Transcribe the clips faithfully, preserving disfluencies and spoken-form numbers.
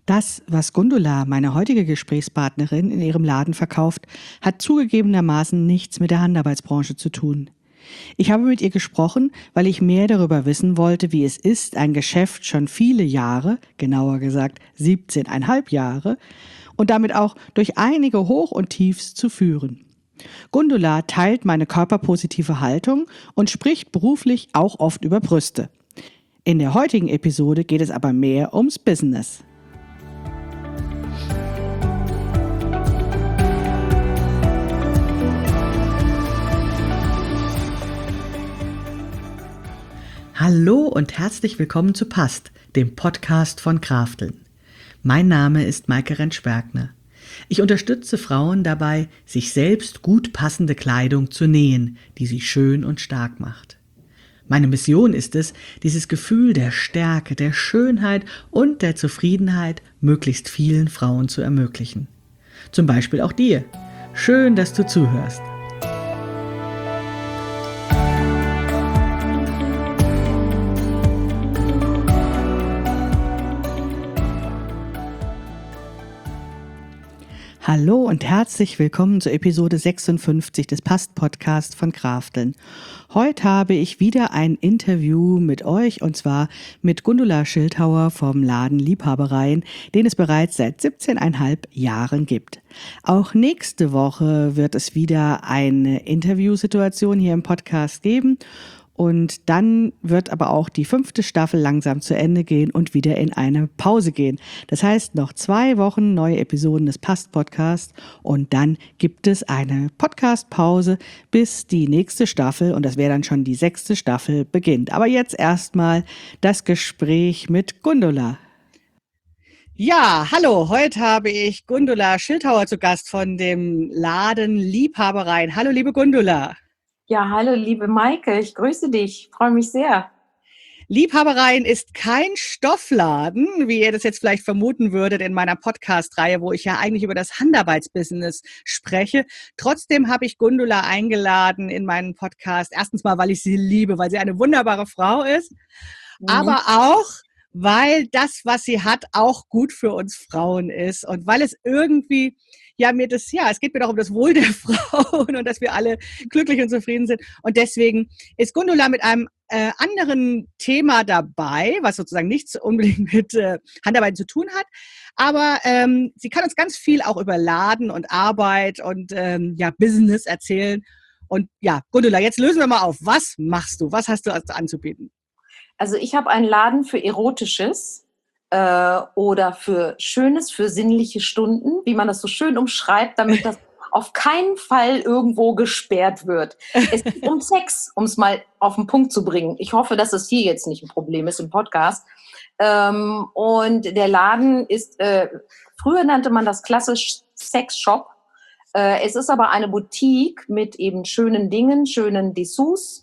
Das, was Gundula, meine heutige Gesprächspartnerin, in ihrem Laden verkauft, hat zugegebenermaßen nichts mit der Handarbeitsbranche zu tun. Ich habe mit ihr gesprochen, weil ich mehr darüber wissen wollte, wie es ist, ein Geschäft schon viele Jahre, genauer gesagt siebzehneinhalb Jahre, und damit auch durch einige Hoch- und Tiefs zu führen. Gundula teilt meine körperpositive Haltung und spricht beruflich auch oft über Brüste. In der heutigen Episode geht es aber mehr ums Business. Hallo und herzlich willkommen zu Past, dem Podcast von Krafteln. Mein Name ist Maike Rentsch-Bergner. Ich unterstütze Frauen dabei, sich selbst gut passende Kleidung zu nähen, die sie schön und stark macht. Meine Mission ist es, dieses Gefühl der Stärke, der Schönheit und der Zufriedenheit möglichst vielen Frauen zu ermöglichen. Zum Beispiel auch dir. Schön, dass du zuhörst. Hallo und herzlich willkommen zur Episode sechsundfünfzig des Past-Podcast von Krafteln. Heute habe ich wieder ein Interview mit euch und zwar mit Gundula Schildhauer vom Laden Liebhabereien, den es bereits seit siebzehneinhalb Jahren gibt. Auch nächste Woche wird es wieder eine Interviewsituation hier im Podcast geben. Und dann wird aber auch die fünfte Staffel langsam zu Ende gehen und wieder in eine Pause gehen. Das heißt, noch zwei Wochen neue Episoden des Past-Podcasts und dann gibt es eine Podcast-Pause, bis die nächste Staffel, und das wäre dann schon die sechste Staffel, beginnt. Aber jetzt erstmal das Gespräch mit Gundula. Ja, hallo, heute habe ich Gundula Schildhauer zu Gast von dem Laden Liebhabereien. Hallo, liebe Gundula. Ja, hallo, liebe Maike, ich grüße dich, freue mich sehr. Liebhabereien ist kein Stoffladen, wie ihr das jetzt vielleicht vermuten würdet in meiner Podcast-Reihe, wo ich ja eigentlich über das Handarbeitsbusiness spreche. Trotzdem habe ich Gundula eingeladen in meinen Podcast. Erstens mal, weil ich sie liebe, weil sie eine wunderbare Frau ist, mhm. aber auch, weil das, was sie hat, auch gut für uns Frauen ist und weil es irgendwie Ja, mir das, ja, es geht mir doch um das Wohl der Frauen und dass wir alle glücklich und zufrieden sind. Und deswegen ist Gundula mit einem äh, anderen Thema dabei, was sozusagen nichts unbedingt mit äh, Handarbeit zu tun hat. Aber ähm, sie kann uns ganz viel auch über Laden und Arbeit und ähm, ja, Business erzählen. Und ja, Gundula, jetzt lösen wir mal auf. Was machst du? Was hast du anzubieten? Also ich habe einen Laden für Erotisches. Oder für Schönes, für sinnliche Stunden, wie man das so schön umschreibt, damit das auf keinen Fall irgendwo gesperrt wird. Es geht um Sex, um es mal auf den Punkt zu bringen. Ich hoffe, dass es hier jetzt nicht ein Problem ist im Podcast. Ähm, und der Laden ist, äh, früher nannte man das klassisch Sexshop. Äh, es ist aber eine Boutique mit eben schönen Dingen, schönen Dessous,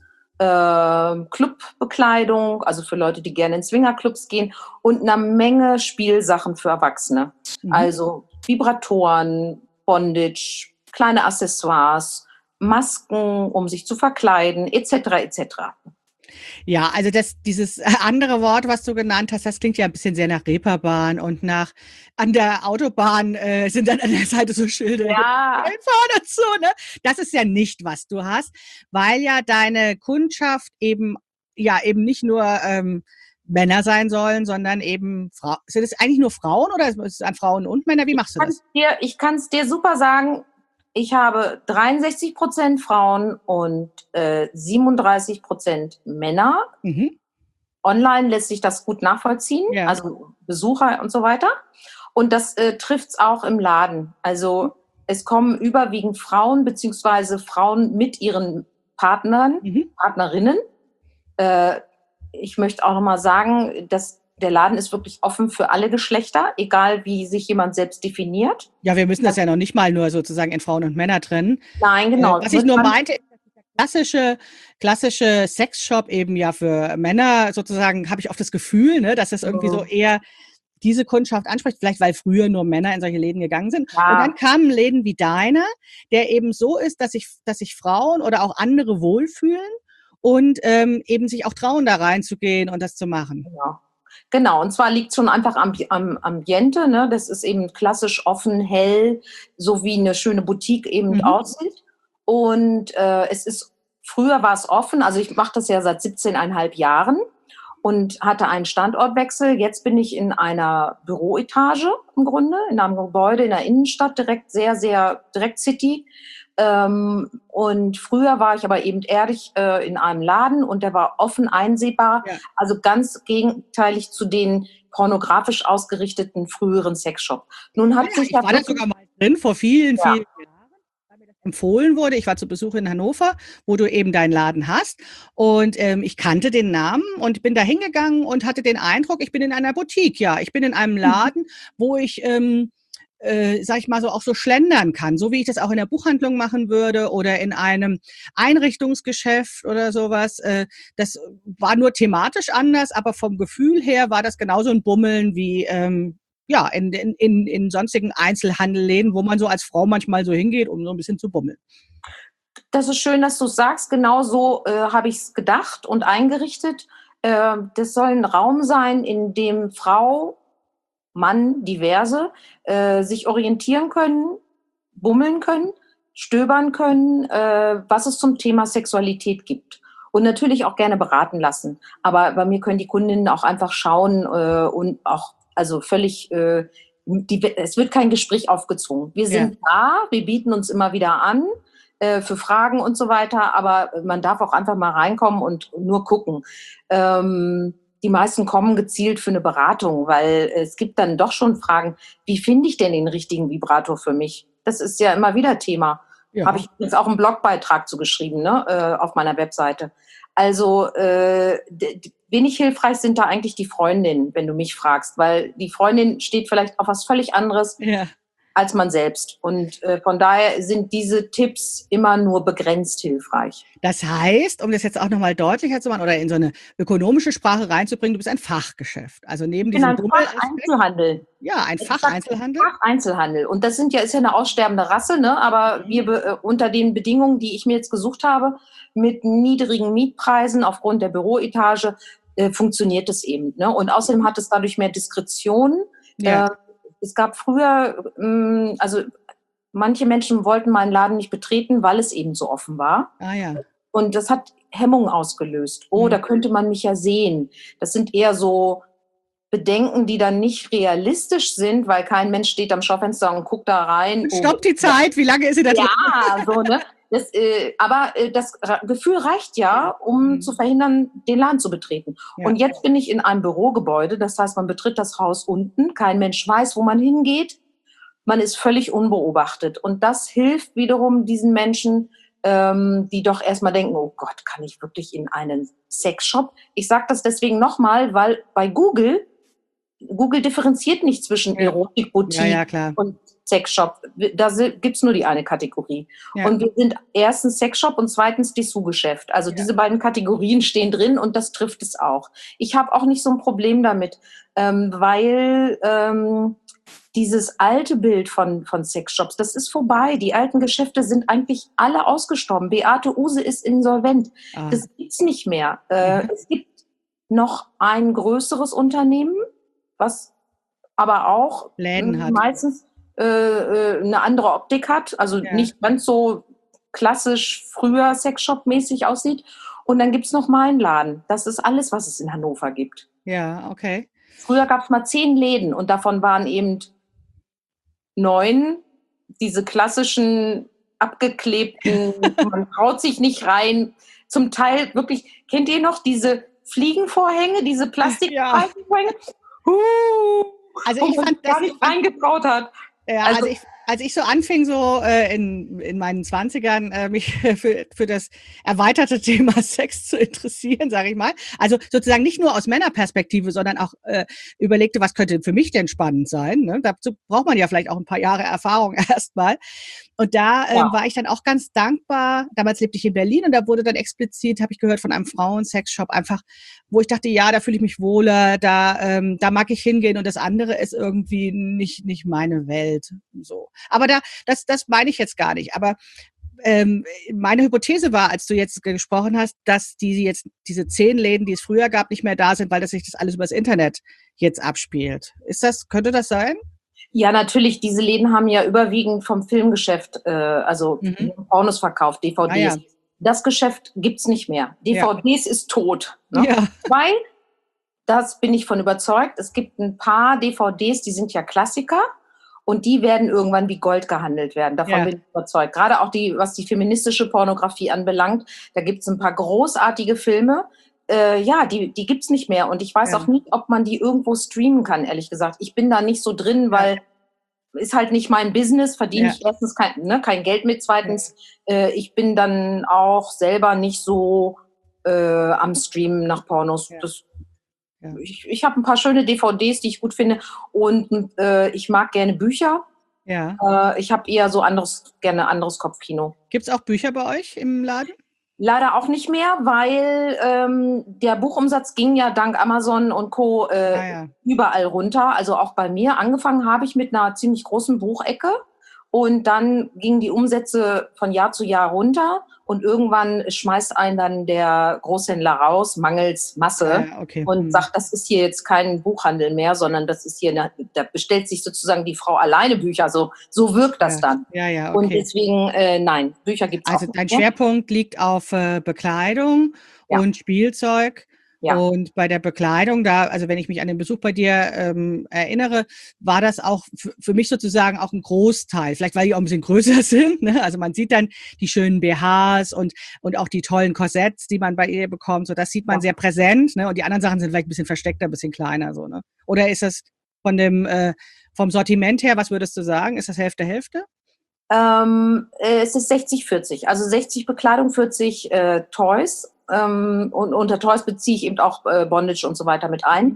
Äh, Clubbekleidung, also für Leute, die gerne in Swingerclubs gehen und eine Menge Spielsachen für Erwachsene. Mhm. Also Vibratoren, Bondage, kleine Accessoires, Masken, um sich zu verkleiden, et cetera et cetera. Ja, also das, dieses andere Wort, was du genannt hast, das klingt ja ein bisschen sehr nach Reeperbahn und nach an der Autobahn äh, sind dann an der Seite so Schilder. Ja. Und so, ne? Das ist ja nicht, was du hast, weil ja deine Kundschaft eben ja eben nicht nur ähm, Männer sein sollen, sondern eben Frauen. Sind es eigentlich nur Frauen oder ist es an Frauen und Männer? Wie machst du das? Dir, ich kann es dir super sagen. Ich habe dreiundsechzig Prozent Frauen und äh, siebenunddreißig Prozent Männer. Mhm. Online lässt sich das gut nachvollziehen, ja. Also Besucher und so weiter. Und das äh, trifft es auch im Laden. Also es kommen überwiegend Frauen beziehungsweise Frauen mit ihren Partnern, mhm. Partnerinnen. Äh, ich möchte auch nochmal sagen, dass der Laden ist wirklich offen für alle Geschlechter, egal wie sich jemand selbst definiert. Ja, wir müssen das ja noch nicht mal nur sozusagen in Frauen und Männer trennen. Nein, genau. Äh, was ich nur meinte, ist, der klassische, klassische Sexshop eben ja für Männer sozusagen, habe ich oft das Gefühl, ne, dass das irgendwie mhm. so eher diese Kundschaft anspricht, vielleicht weil früher nur Männer in solche Läden gegangen sind. Ja. Und dann kamen Läden wie deiner, der eben so ist, dass sich, dass sich Frauen oder auch andere wohlfühlen und ähm, eben sich auch trauen, da reinzugehen und das zu machen. Genau. Genau, und zwar liegt schon einfach am, am Ambiente, ne? Das ist eben klassisch offen, hell, so wie eine schöne Boutique eben Mhm. aussieht. Und äh, es ist, früher war es offen, also ich mache das ja seit siebzehneinhalb Jahren und hatte einen Standortwechsel. Jetzt bin ich in einer Büroetage im Grunde, in einem Gebäude in der Innenstadt, direkt sehr, sehr, direkt City. Ähm, und früher war ich aber eben ehrlich äh, in einem Laden und der war offen einsehbar, Ja. also ganz gegenteilig zu den pornografisch ausgerichteten früheren Sexshop. Nun hat Ja, sich ich ja war da wirklich, sogar mal drin vor vielen, ja, vielen Jahren, weil mir das empfohlen wurde. Ich war zu Besuch in Hannover, wo du eben deinen Laden hast. Und ähm, ich kannte den Namen und bin da hingegangen und hatte den Eindruck, ich bin in einer Boutique. Ja, ich bin in einem Laden, wo ich, ähm, äh, sag ich mal so, auch so schlendern kann, so wie ich das auch in der Buchhandlung machen würde oder in einem Einrichtungsgeschäft oder sowas. Äh, das war nur thematisch anders, aber vom Gefühl her war das genauso ein Bummeln wie ähm, ja, in, in, in, in sonstigen Einzelhandelläden, wo man so als Frau manchmal so hingeht, um so ein bisschen zu bummeln. das ist schön, dass du es sagst. Genau so äh, habe ich es gedacht und eingerichtet. Äh, das soll ein Raum sein, in dem Frau, Mann, diverse, äh, sich orientieren können, bummeln können, stöbern können, äh, was es zum Thema Sexualität gibt. Und natürlich auch gerne beraten lassen. Aber bei mir können die Kundinnen auch einfach schauen äh, und auch, also völlig, äh, die, es wird kein Gespräch aufgezwungen. Wir Ja. sind da, wir bieten uns immer wieder an äh, für Fragen und so weiter, aber man darf auch einfach mal reinkommen und nur gucken. Ähm, die meisten kommen gezielt für eine Beratung, weil es gibt dann doch schon Fragen, wie finde ich denn den richtigen Vibrator für mich? Das ist ja immer wieder Thema. Habe Ja. ich jetzt auch einen Blogbeitrag zu geschrieben, ne, äh, auf meiner Webseite. Also äh, wenig hilfreich sind da eigentlich die Freundinnen, wenn du mich fragst, weil die Freundin steht vielleicht auf was völlig anderes Ja. als man selbst. Und äh, von daher sind diese Tipps immer nur begrenzt hilfreich. Das heißt, um das jetzt auch nochmal deutlicher zu machen oder in so eine ökonomische Sprache reinzubringen, du bist ein Fachgeschäft. Also neben Ich bin diesem ein Bummelaspekt, Facheinzelhandel. ja, ein Exakt, Facheinzelhandel. Facheinzelhandel. Und das sind ja, ist ja eine aussterbende Rasse, ne? Aber wir äh, unter den Bedingungen, die ich mir jetzt gesucht habe, mit niedrigen Mietpreisen aufgrund der Büroetage, äh, funktioniert es eben. Ne? Und außerdem hat es dadurch mehr Diskretion. Ja. Äh, es gab früher, ähm, also manche Menschen wollten meinen Laden nicht betreten, weil es eben so offen war. Ah ja. Und das hat Hemmungen ausgelöst. Oh, da Hm. könnte man mich ja sehen. Das sind eher so Bedenken, die dann nicht realistisch sind, weil kein Mensch steht am Schaufenster und guckt da rein. Oh, Stopp die Zeit, wie lange ist sie da drin? ja, so, ne? Das, äh, aber äh, das Ra- Gefühl reicht ja, um Mhm. zu verhindern, den Laden zu betreten. Ja. Und jetzt bin ich in einem Bürogebäude, das heißt, man betritt das Haus unten, kein Mensch weiß, wo man hingeht, man ist völlig unbeobachtet. Und das hilft wiederum diesen Menschen, ähm, die doch erstmal denken, oh Gott, kann ich wirklich in einen Sexshop? Ich sage das deswegen nochmal, weil bei Google, Google differenziert nicht zwischen Ja. Erotik, Boutique Ja, ja, klar. und Sexshop. Da gibt es nur die eine Kategorie. Ja. Und wir sind erstens Sexshop und zweitens Dessous-Geschäft. Also Ja. diese beiden Kategorien stehen drin und das trifft es auch. Ich habe auch nicht so ein Problem damit, ähm, weil ähm, dieses alte Bild von, von Sexshops, das ist vorbei. Die alten Geschäfte sind eigentlich alle ausgestorben. Beate Uhse ist insolvent. Ah. Das gibt's nicht mehr. Äh, Mhm. Es gibt noch ein größeres Unternehmen, was aber auch Läden äh, hat. meistens äh, äh, eine andere Optik hat, also Ja. nicht ganz so klassisch früher Sexshop-mäßig aussieht. Und dann gibt's noch meinen Laden. Das ist alles, was es in Hannover gibt. Ja, okay. Früher gab's mal zehn Läden und davon waren eben neun diese klassischen abgeklebten, man traut sich nicht rein. Zum Teil wirklich, kennt ihr noch diese Fliegenvorhänge, diese Plastikvorhänge? Uh, Also wo ich man fand sich gar das, nicht reingetraut hat. ja, Also- also ich, als ich so anfing, so äh, in, in meinen Zwanzigern, äh, mich für, für das erweiterte Thema Sex zu interessieren, sage ich mal. Also sozusagen nicht nur aus Männerperspektive, sondern auch äh, überlegte, was könnte für mich denn spannend sein. Ne? Dazu braucht man ja vielleicht auch ein paar Jahre Erfahrung erstmal. Und da ähm, Ja. war ich dann auch ganz dankbar. Damals lebte ich in Berlin und da wurde dann explizit, habe ich gehört, von einem Frauensexshop einfach, wo ich dachte, ja, da fühle ich mich wohler, da, ähm, da mag ich hingehen und das andere ist irgendwie nicht, nicht meine Welt. So. Aber da, das, das meine ich jetzt gar nicht. Aber ähm, meine Hypothese war, als du jetzt gesprochen hast, dass die jetzt diese zehn Läden, die es früher gab, nicht mehr da sind, weil das sich das alles übers Internet jetzt abspielt. Ist das, könnte das sein? Ja, natürlich, diese Läden haben ja überwiegend vom Filmgeschäft, äh, also Mhm. Pornos verkauft, D V Ds. Ah, ja. Das Geschäft gibt's nicht mehr. D V Ds ja. ist tot. Ne? Ja. Weil, das bin ich von überzeugt, es gibt ein paar D V Ds, die sind ja Klassiker und die werden irgendwann wie Gold gehandelt werden. Davon ja. bin ich überzeugt. Gerade auch die, was die feministische Pornografie anbelangt, da gibt's ein paar großartige Filme, Äh, ja, die, die gibt's nicht mehr. Und ich weiß ja. auch nicht, ob man die irgendwo streamen kann, ehrlich gesagt. Ich bin da nicht so drin, weil ja. ist halt nicht mein Business, verdiene ja. ich erstens kein, ne, kein Geld mit. Zweitens, ja. äh, ich bin dann auch selber nicht so äh, am Streamen nach Pornos. Ja. Das, ja. Ich, ich habe ein paar schöne D V Ds, die ich gut finde. Und äh, ich mag gerne Bücher. Ja. Äh, ich habe eher so anderes, gerne anderes Kopfkino. Gibt's auch Bücher bei euch im Laden? Leider auch nicht mehr, weil ähm, der Buchumsatz ging ja dank Amazon und Co. Äh, ah, ja. überall runter. Also auch bei mir. Angefangen habe ich mit einer ziemlich großen Buchecke und dann gingen die Umsätze von Jahr zu Jahr runter und irgendwann schmeißt einen dann der Großhändler raus, mangels Masse ja, okay. und hm. sagt, das ist hier jetzt kein Buchhandel mehr, sondern das ist hier, eine, da bestellt sich sozusagen die Frau alleine Bücher. So, so wirkt das ja. dann. Ja, ja, okay. Und deswegen, äh, nein, Bücher gibt es also auch nicht. Also dein Schwerpunkt liegt auf äh, Bekleidung ja. und Spielzeug. Ja. Und bei der Bekleidung, da, also wenn ich mich an den Besuch bei dir ähm, erinnere, war das auch f- für mich sozusagen auch ein Großteil. Vielleicht, weil die auch ein bisschen größer sind. Ne? Also man sieht dann die schönen B Hs und und auch die tollen Korsetts, die man bei ihr bekommt. So, das sieht man ja. sehr präsent. Ne? Und die anderen Sachen sind vielleicht ein bisschen versteckter, ein bisschen kleiner. So, ne? Oder ist das von dem äh, vom Sortiment her, was würdest du sagen? Ist das Hälfte Hälfte? Ähm, äh, es ist sechzig vierzig. Also sechzig Bekleidung, vierzig äh, Toys. Ähm, und unter Toys beziehe ich eben auch äh, Bondage und so weiter mit ein.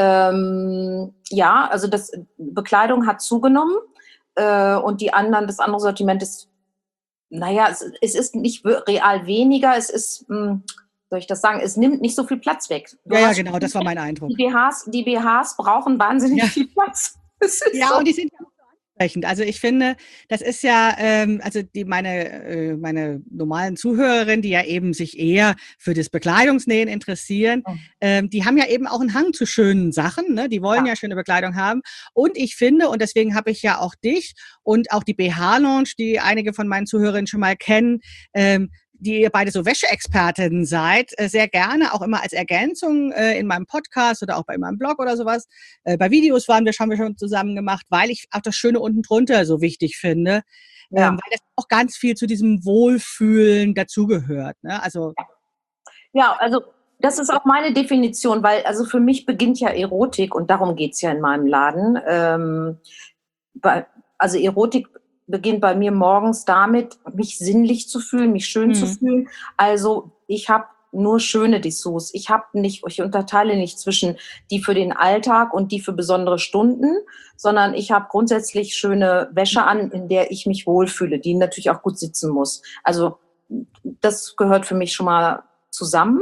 Ähm, ja, also das Bekleidung hat zugenommen äh, und die anderen, das andere Sortiment ist, naja, es, es ist nicht real weniger, es ist, mh, soll ich das sagen, es nimmt nicht so viel Platz weg. Du ja, ja, genau, das war mein Eindruck. Die B Hs, die B Hs brauchen wahnsinnig ja. viel Platz. Ja, so. Und die sind ja also ich finde, das ist ja, ähm, also die meine äh, meine normalen Zuhörerinnen, die ja eben sich eher für das Bekleidungsnähen interessieren, mhm. ähm, die haben ja eben auch einen Hang zu schönen Sachen, ne? Die wollen ja. ja schöne Bekleidung haben. Und ich finde, und deswegen habe ich ja auch dich und auch die B H-Lounge, die einige von meinen Zuhörerinnen schon mal kennen, ähm, die ihr beide so Wäscheexpertinnen seid, äh, sehr gerne, auch immer als Ergänzung äh, in meinem Podcast oder auch bei meinem Blog oder sowas. Äh, bei Videos waren wir, haben wir schon zusammen gemacht, weil ich auch das Schöne unten drunter so wichtig finde, ja. ähm, weil das auch ganz viel zu diesem Wohlfühlen dazugehört. Ne? Also ja, also das ist auch meine Definition, weil also für mich beginnt ja Erotik und darum geht's ja in meinem Laden. Ähm, bei, also Erotik beginnt bei mir morgens damit, mich sinnlich zu fühlen, mich schön mhm. zu fühlen. Also ich habe nur schöne Dessous. Ich habe nicht, ich unterteile nicht zwischen die für den Alltag und die für besondere Stunden, sondern ich habe grundsätzlich schöne Wäsche an, in der ich mich wohlfühle, die natürlich auch gut sitzen muss. Also das gehört für mich schon mal zusammen.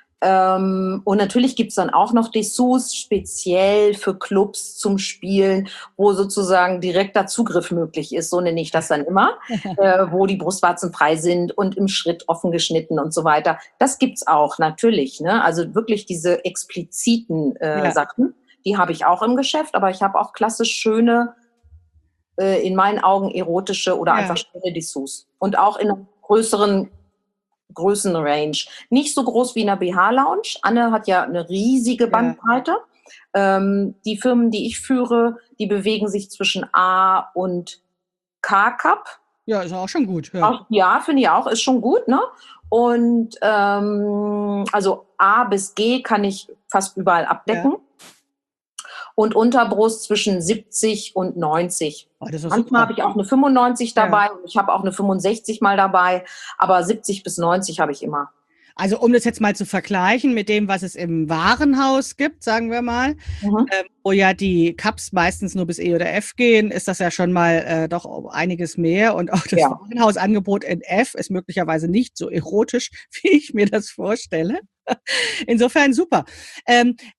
Ähm, und natürlich gibt's dann auch noch Dessous speziell für Clubs zum Spielen, wo sozusagen direkter Zugriff möglich ist, so nenne ich das dann immer, äh, wo die Brustwarzen frei sind und im Schritt offen geschnitten und so weiter. Das gibt's auch, natürlich. Ne? Also wirklich diese expliziten äh, ja. Sachen, die habe ich auch im Geschäft, aber ich habe auch klassisch schöne, äh, in meinen Augen erotische oder ja. einfach schöne Dessous. Und auch in einem größeren Größenrange. Nicht so groß wie in der B H-Lounge. Anne hat ja eine riesige Bandbreite. Ja. Ähm, die Firmen, die ich führe, die bewegen sich zwischen A und K-Cup. Ja, ist auch schon gut. Ja, auch, ja finde ich auch, ist schon gut. Ne? Und ähm, also A bis G kann ich fast überall abdecken. Ja. Und Unterbrust zwischen siebzig und neunzig. Oh, manchmal habe ich auch eine fünfundneunzig dabei, ja. Ich habe auch eine fünfundsechzig mal dabei, aber siebzig bis neunzig habe ich immer. Also um das jetzt mal zu vergleichen mit dem, was es im Warenhaus gibt, sagen wir mal, mhm. äh, wo ja die Cups meistens nur bis E oder F gehen, ist das ja schon mal äh, doch einiges mehr. Und auch das ja. Warenhausangebot in F ist möglicherweise nicht so erotisch, wie ich mir das vorstelle. Insofern super. Ähm,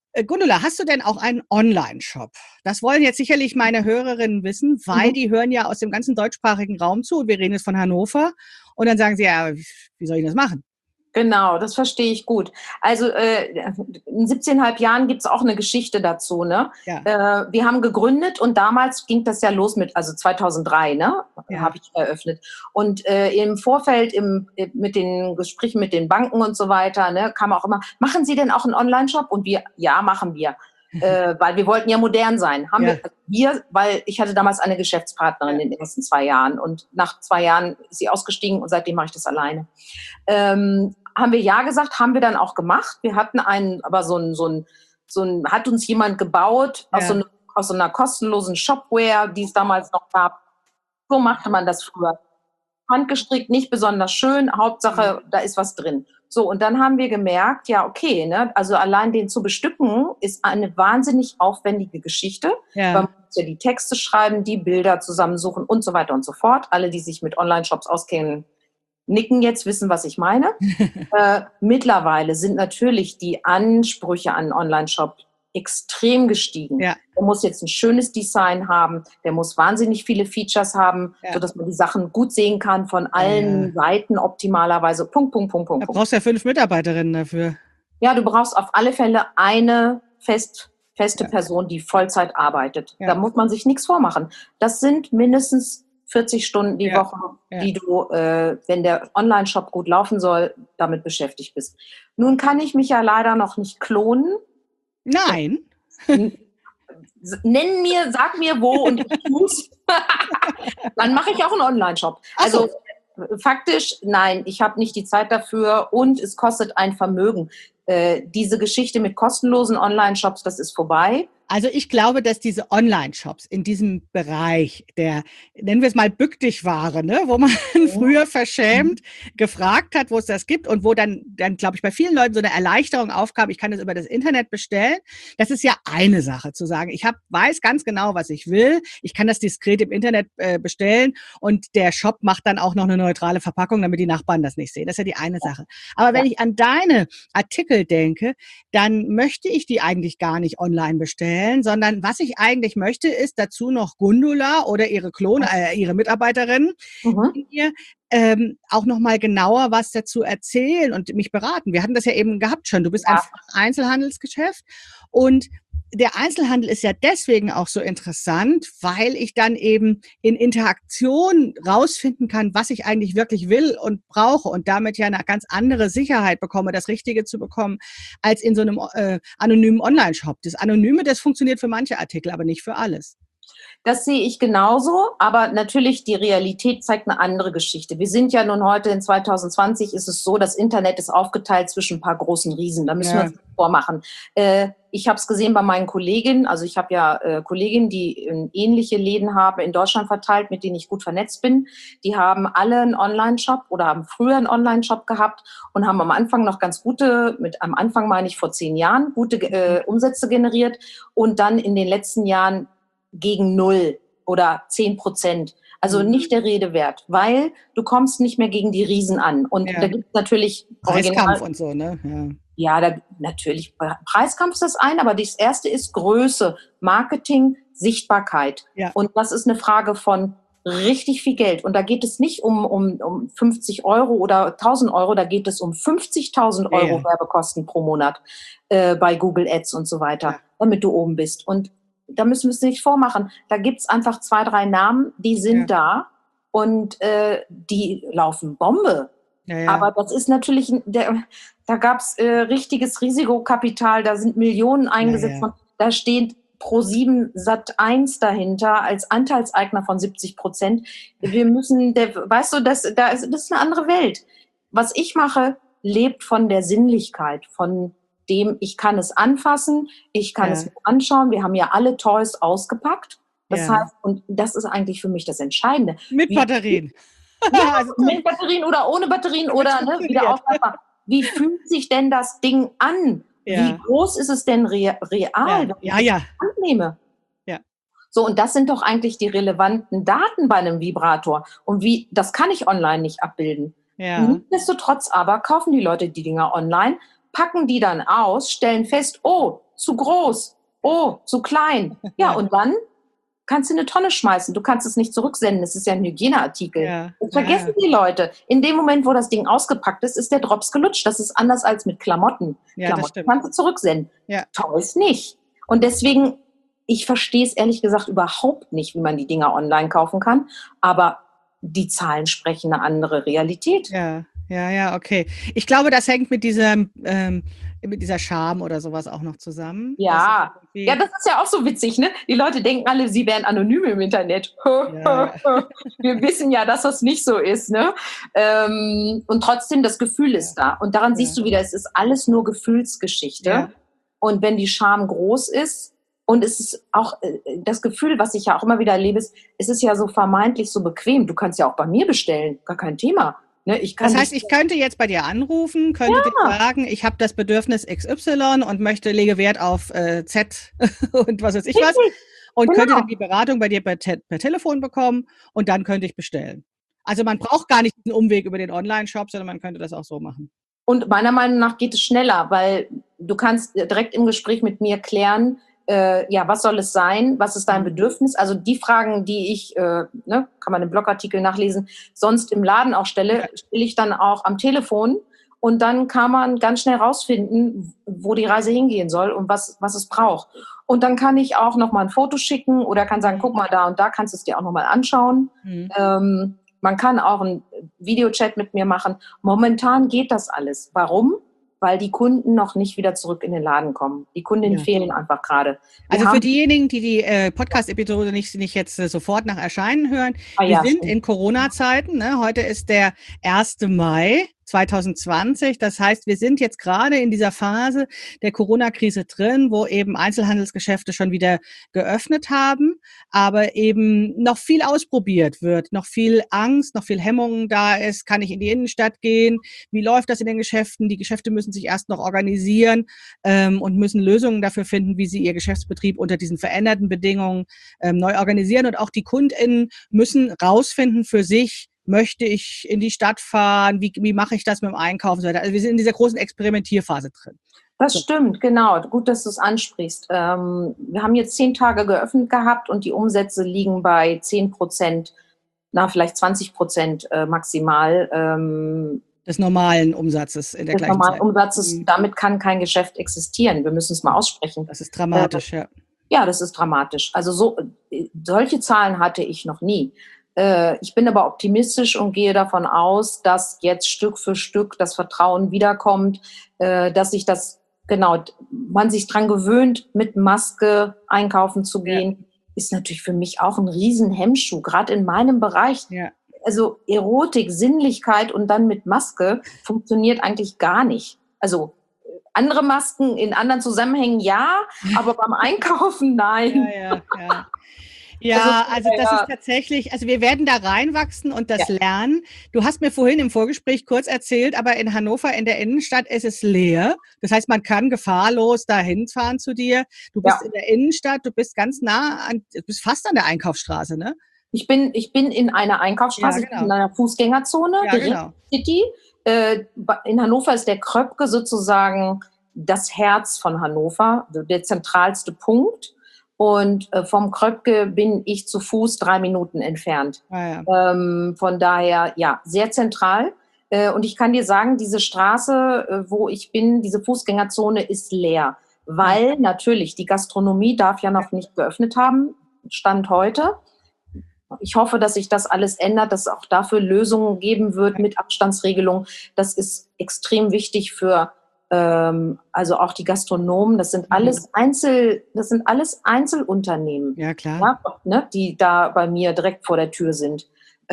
Äh, Gundula, hast du denn auch einen Online-Shop? Das wollen jetzt sicherlich meine Hörerinnen wissen, weil Mhm. die hören ja aus dem ganzen deutschsprachigen Raum zu und wir reden jetzt von Hannover und dann sagen sie, ja, wie soll ich das machen? Genau, das verstehe ich gut. Also äh, in siebzehn Komma fünf Jahren gibt's auch eine Geschichte dazu. Ne? Ja, Äh, wir haben gegründet und damals ging das ja los mit, also zweitausenddrei, ne, ja. habe ich eröffnet. Und äh, im Vorfeld im, mit den Gesprächen mit den Banken und so weiter, ne, kam auch immer, machen Sie denn auch einen Online-Shop? Und wir, ja, machen wir. Äh, weil wir wollten ja modern sein. Haben Ja, wir, wir, weil ich hatte damals eine Geschäftspartnerin ja. in den ersten zwei Jahren und nach zwei Jahren ist sie ausgestiegen und seitdem mache ich das alleine. Ähm, haben wir ja gesagt, haben wir dann auch gemacht. Wir hatten einen, aber so ein, so ein, so ein, hat uns jemand gebaut aus so, Ja. eine, aus so einer kostenlosen Shopware, die es damals noch gab. So machte man das früher. Handgestrickt, nicht besonders schön, Hauptsache, da ist was drin. So, und dann haben wir gemerkt, ja, okay, ne, also allein den zu bestücken, ist eine wahnsinnig aufwendige Geschichte. Ja. Man muss ja die Texte schreiben, die Bilder zusammensuchen und so weiter und so fort. Alle, die sich mit Online-Shops auskennen, nicken jetzt, wissen, was ich meine. äh, mittlerweile sind natürlich die Ansprüche an einen Online-Shop extrem gestiegen. Ja. Der muss jetzt ein schönes Design haben, der muss wahnsinnig viele Features haben, Ja. sodass man die Sachen gut sehen kann von allen Ja. Seiten optimalerweise. Punkt, Punkt, Punkt, Punkt. Da brauchst du ja fünf Mitarbeiterinnen dafür. Ja, du brauchst auf alle Fälle eine fest, feste Ja. Person, die Vollzeit arbeitet. Ja. Da muss man sich nichts vormachen. Das sind mindestens vierzig Stunden die Ja. Woche, Ja. die du, äh, wenn der Online-Shop gut laufen soll, damit beschäftigt bist. Nun kann ich mich ja leider noch nicht klonen. Nein. Nenn mir, sag mir wo und ich tu's. Dann mache ich auch einen Online-Shop. Ach so. Also faktisch, nein, ich habe nicht die Zeit dafür und es kostet ein Vermögen. Äh, diese Geschichte mit kostenlosen Online-Shops, das ist vorbei. Also ich glaube, dass diese Online-Shops in diesem Bereich der, nennen wir es mal Bück-dich-Ware, ne, wo man früher verschämt gefragt hat, wo es das gibt und wo dann, dann glaube ich, bei vielen Leuten so eine Erleichterung aufkam, ich kann das über das Internet bestellen. Das ist ja eine Sache, zu sagen, ich hab, weiß ganz genau, was ich will, ich kann das diskret im Internet äh, bestellen und der Shop macht dann auch noch eine neutrale Verpackung, damit die Nachbarn das nicht sehen. Das ist ja die eine Sache. Aber wenn Ja. ich an deine Artikel denke, dann möchte ich die eigentlich gar nicht online bestellen, sondern was ich eigentlich möchte, ist dazu noch Gundula oder ihre Klon, äh, ihre Mitarbeiterin, Mhm. die mir ähm, auch noch mal genauer was dazu erzählen und mich beraten. Wir hatten das ja eben gehabt schon. Du bist Ja. ein Einzelhandelsgeschäft und der Einzelhandel ist ja deswegen auch so interessant, weil ich dann eben in Interaktion rausfinden kann, was ich eigentlich wirklich will und brauche und damit ja eine ganz andere Sicherheit bekomme, das Richtige zu bekommen, als in so einem äh, anonymen Online-Shop. Das Anonyme, das funktioniert für manche Artikel, aber nicht für alles. Das sehe ich genauso, aber natürlich die Realität zeigt eine andere Geschichte. Wir sind ja nun heute in zwanzig zwanzig, ist es so, das Internet ist aufgeteilt zwischen ein paar großen Riesen. Da müssen Ja. wir uns nicht vormachen. Äh, ich habe es gesehen bei meinen Kolleginnen, also ich habe ja äh, Kolleginnen, die äh, ähnliche Läden haben in Deutschland verteilt, mit denen ich gut vernetzt bin. Die haben alle einen Online-Shop oder haben früher einen Online-Shop gehabt und haben am Anfang noch ganz gute, mit am Anfang meine ich vor zehn Jahren, gute äh, Umsätze generiert und dann in den letzten Jahren gegen null oder zehn Prozent. Also Mhm. nicht der Rede wert, weil du kommst nicht mehr gegen die Riesen an. Und Ja. da gibt es natürlich Preiskampf Original- und so, ne? Ja. Ja, da, natürlich, Preiskampf ist das eine, aber das erste ist Größe, Marketing, Sichtbarkeit. Ja. Und das ist eine Frage von richtig viel Geld. Und da geht es nicht um, um, um fünfzig Euro oder tausend Euro, da geht es um fünfzigtausend Euro Ja. Werbekosten pro Monat äh, bei Google Ads und so weiter, Ja. damit du oben bist. Und da müssen wir es nicht vormachen. Da gibt's einfach zwei, drei Namen, die sind Ja. da und äh, die laufen Bombe. Ja, ja. Aber das ist natürlich, ein- der, da gab's äh, richtiges Risikokapital, da sind Millionen eingesetzt. ja. Von, da steht ProSieben Sat eins dahinter als Anteilseigner von siebzig Prozent. Wir müssen, der, weißt du, das, da ist, das ist eine andere Welt. Was ich mache, lebt von der Sinnlichkeit, von dem, ich kann es anfassen, ich kann Ja. es mir anschauen. Wir haben ja alle Toys ausgepackt. Das Ja. heißt, und das ist eigentlich für mich das Entscheidende. Mit Wie- Batterien. Ja, Also, mit Batterien oder ohne Batterien oder ne, wieder aufklappbar. Wie fühlt sich denn das Ding an? Ja. Wie groß ist es denn rea- real, ja, wenn ja, ich ja. es annehme? Ja. So, und das sind doch eigentlich die relevanten Daten bei einem Vibrator. Und wie, das kann ich online nicht abbilden. Ja. Nichtsdestotrotz aber kaufen die Leute die Dinger online, packen die dann aus, stellen fest, oh, zu groß, oh, zu klein. Ja, und dann kannst du in eine Tonne schmeißen. Du kannst es nicht zurücksenden. Es ist ja ein Hygieneartikel. Ja, Das vergessen ja. die Leute. In dem Moment, wo das Ding ausgepackt ist, ist der Drops gelutscht. Das ist anders als mit Klamotten. Ja, das Klamotten stimmt. kannst du zurücksenden. Ja. Toys nicht. Und deswegen, ich verstehe es ehrlich gesagt überhaupt nicht, wie man die Dinger online kaufen kann. Aber die Zahlen sprechen eine andere Realität. Ja, ja, ja, okay. Ich glaube, das hängt mit diesem, ähm, mit dieser Scham oder sowas auch noch zusammen. Ja, Das ist ja, das ist ja auch so witzig, ne? Die Leute denken alle, sie wären anonym im Internet. Ja, ja. Wir wissen ja, dass das nicht so ist, ne? Ähm, und trotzdem, das Gefühl ist da. Und daran Ja. siehst du wieder, es ist alles nur Gefühlsgeschichte. Ja. Und wenn die Scham groß ist, und es ist auch äh, das Gefühl, was ich ja auch immer wieder erlebe, ist, es ist ja so vermeintlich so bequem. Du kannst ja auch bei mir bestellen, gar kein Thema. Ne, ich kann Das heißt, dich- ich könnte jetzt bei dir anrufen, könnte dir sagen, ich habe das Bedürfnis X Y und möchte, lege Wert auf äh, Z und was weiß ich was. Und Genau. könnte dann die Beratung bei dir per, te per Telefon bekommen und dann könnte ich bestellen. Also man braucht gar nicht einen Umweg über den Online-Shop, sondern man könnte das auch so machen. Und meiner Meinung nach geht es schneller, weil du kannst direkt im Gespräch mit mir klären, äh, ja, was soll es sein, was ist dein Bedürfnis? Also die Fragen, die ich, äh, ne, kann man im Blogartikel nachlesen, sonst im Laden auch stelle, stelle ich dann auch am Telefon. Und dann kann man ganz schnell rausfinden, wo die Reise hingehen soll und was, was es braucht. Und dann kann ich auch nochmal ein Foto schicken oder kann sagen, guck mal, da und da kannst du es dir auch nochmal anschauen. Mhm. Ähm, man kann auch einen Videochat mit mir machen. Momentan geht das alles. Warum? Weil die Kunden noch nicht wieder zurück in den Laden kommen. Die Kundinnen Ja. fehlen einfach gerade. Wir Also für haben- diejenigen, die die äh, Podcast-Episode nicht, nicht jetzt äh, sofort nach Erscheinen hören, Ah, wir ja, sind stimmt. in Corona-Zeiten. Ne? Heute ist der erste Mai zweitausendzwanzig. Das heißt, wir sind jetzt gerade in dieser Phase der Corona-Krise drin, wo eben Einzelhandelsgeschäfte schon wieder geöffnet haben, aber eben noch viel ausprobiert wird, noch viel Angst, noch viel Hemmung da ist. Kann ich in die Innenstadt gehen? Wie läuft das in den Geschäften? Die Geschäfte müssen sich erst noch organisieren ähm, und müssen Lösungen dafür finden, wie sie ihr Geschäftsbetrieb unter diesen veränderten Bedingungen ähm, neu organisieren. Und auch die KundInnen müssen rausfinden für sich, möchte ich in die Stadt fahren? Wie, wie mache ich das mit dem Einkaufen? Und so weiter. Also wir sind in dieser großen Experimentierphase drin. Das stimmt, genau. Gut, dass du es ansprichst. Ähm, wir haben jetzt zehn Tage geöffnet gehabt und die Umsätze liegen bei zehn Prozent, na, vielleicht zwanzig Prozent äh, maximal. Ähm, Des normalen Umsatzes in der des gleichen normalen Zeit. Umsatzes. Mhm. Damit kann kein Geschäft existieren. Wir müssen es mal aussprechen. Das ist dramatisch, ja. Ja, das ist dramatisch. Also so, äh, solche Zahlen hatte ich noch nie. Äh, ich bin aber optimistisch und gehe davon aus, dass jetzt Stück für Stück das Vertrauen wiederkommt, äh, dass sich das, genau, man sich dran gewöhnt, mit Maske einkaufen zu gehen, ja. Ist natürlich für mich auch ein Riesenhemmschuh, gerade in meinem Bereich. Ja. Also Erotik, Sinnlichkeit und dann mit Maske funktioniert eigentlich gar nicht. Also andere Masken in anderen Zusammenhängen ja, aber beim Einkaufen nein. Ja, ja, ja. Ja, also das ist tatsächlich, also wir werden da reinwachsen und das ja. lernen. Du hast mir vorhin im Vorgespräch kurz erzählt, aber in Hannover in der Innenstadt ist es leer. Das heißt, man kann gefahrlos dahin fahren zu dir. Du bist ja. in der Innenstadt, du bist ganz nah an, du bist fast an der Einkaufsstraße, ne? Ich bin, ich bin in einer Einkaufsstraße, ja, genau. in einer Fußgängerzone, ja, direkt genau. City. Äh, in Hannover ist der Kröpke sozusagen das Herz von Hannover, der zentralste Punkt. Und äh, vom Kröpke bin ich zu Fuß drei Minuten entfernt. Ah, ja. ähm, von daher, ja, sehr zentral. Äh, und ich kann dir sagen, diese Straße, äh, wo ich bin, diese Fußgängerzone ist leer. Weil ja. natürlich die Gastronomie darf ja noch nicht geöffnet haben, Stand heute. Ich hoffe, dass sich das alles ändert, dass es auch dafür Lösungen geben wird mit Abstandsregelungen. Das ist extrem wichtig für ähm, also auch die Gastronomen. Das sind alles Einzel, das sind alles Einzelunternehmen, ja, klar. Ja, ne, die da bei mir direkt vor der Tür sind.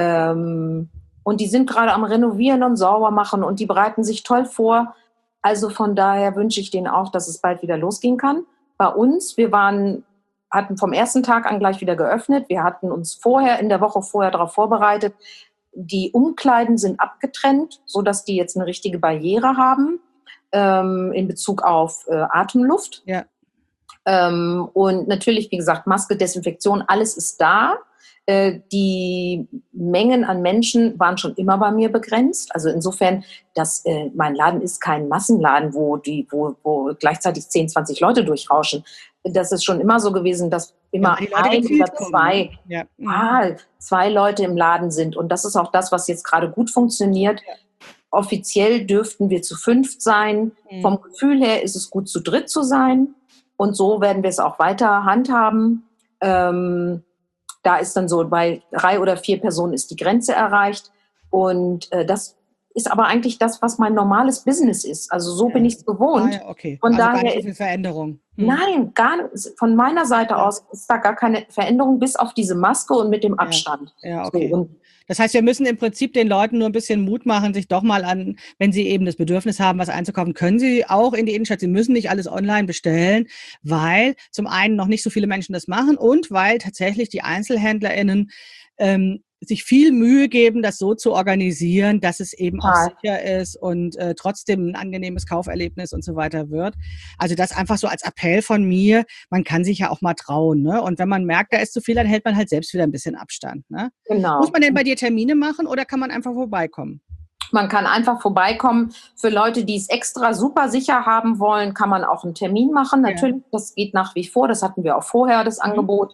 Ähm, und die sind gerade am Renovieren und sauber machen und die bereiten sich toll vor. Also von daher wünsche ich denen auch, dass es bald wieder losgehen kann. Bei uns, wir waren hatten vom ersten Tag an gleich wieder geöffnet. Wir hatten uns vorher, in der Woche vorher darauf vorbereitet. Die Umkleiden sind abgetrennt, sodass die jetzt eine richtige Barriere haben ähm, in Bezug auf äh, Atemluft. Ja. Ähm, und natürlich, wie gesagt, Maske, Desinfektion, alles ist da. Äh, die Mengen an Menschen waren schon immer bei mir begrenzt. Also insofern, dass äh, mein Laden ist kein Massenladen, wo die, wo, wo gleichzeitig zehn, zwanzig Leute durchrauschen. Das ist schon immer so gewesen, dass Ja, immer weil die Leute ein gezielt oder kommen, zwei, ne? Ja. Mhm. ah, zwei Leute im Laden sind. Und das ist auch das, was jetzt gerade gut funktioniert. Ja. Offiziell dürften wir zu fünft sein. Mhm. Vom Gefühl her ist es gut, zu dritt zu sein. Und so werden wir es auch weiter handhaben. Ähm, da ist dann so, bei drei oder vier Personen ist die Grenze erreicht. Und äh, das ist aber eigentlich das, was mein normales Business ist. Also so Ja. bin ich es gewohnt. Ah, ja, okay. Von Also gar daher nicht so viel Veränderung. Hm. Nein, gar nicht. Von meiner Seite Ja. aus ist da gar keine Veränderung, bis auf diese Maske und mit dem Abstand. Ja, ja, okay. So, und das heißt, wir müssen im Prinzip den Leuten nur ein bisschen Mut machen, sich doch mal an, wenn sie eben das Bedürfnis haben, was einzukaufen, können sie auch in die Innenstadt. Sie müssen nicht alles online bestellen, weil zum einen noch nicht so viele Menschen das machen und weil tatsächlich die EinzelhändlerInnen ähm, sich viel Mühe geben, das so zu organisieren, dass es eben auch Total. sicher ist und äh, trotzdem ein angenehmes Kauferlebnis und so weiter wird. Also das einfach so als Appell von mir, man kann sich ja auch mal trauen, ne? Und wenn man merkt, da ist zu viel, dann hält man halt selbst wieder ein bisschen Abstand, ne? Genau. Muss man denn bei dir Termine machen oder kann man einfach vorbeikommen? Man kann einfach vorbeikommen. Für Leute, die es extra super sicher haben wollen, kann man auch einen Termin machen. Ja. Natürlich, das geht nach wie vor. Das hatten wir auch vorher, das Angebot.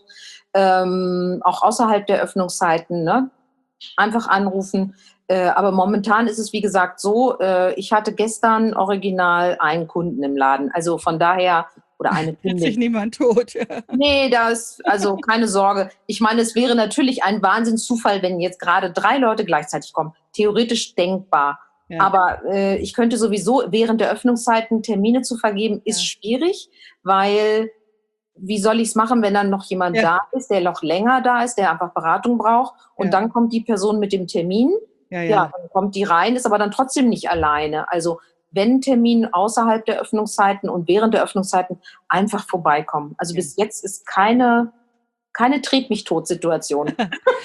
Ähm, auch außerhalb der Öffnungszeiten, ne? Einfach anrufen. Äh, aber momentan ist es, wie gesagt, so, äh, ich hatte gestern original einen Kunden im Laden. Also von daher, oder eine Hat Kundin. sich niemand tot. Nee, das, also keine Sorge. Ich meine, es wäre natürlich ein Wahnsinnszufall, wenn jetzt gerade drei Leute gleichzeitig kommen. Theoretisch denkbar. Ja. Aber äh, ich könnte sowieso während der Öffnungszeiten Termine zu vergeben, ist Ja. schwierig, weil wie soll ich es machen, wenn dann noch jemand Ja. da ist, der noch länger da ist, der einfach Beratung braucht und Ja. dann kommt die Person mit dem Termin. Ja, Ja, ja. dann kommt die rein, ist aber dann trotzdem nicht alleine. Also wenn Termin außerhalb der Öffnungszeiten und während der Öffnungszeiten einfach vorbeikommen. Also Ja. bis jetzt ist keine, keine Tret-mich-tot-Situation.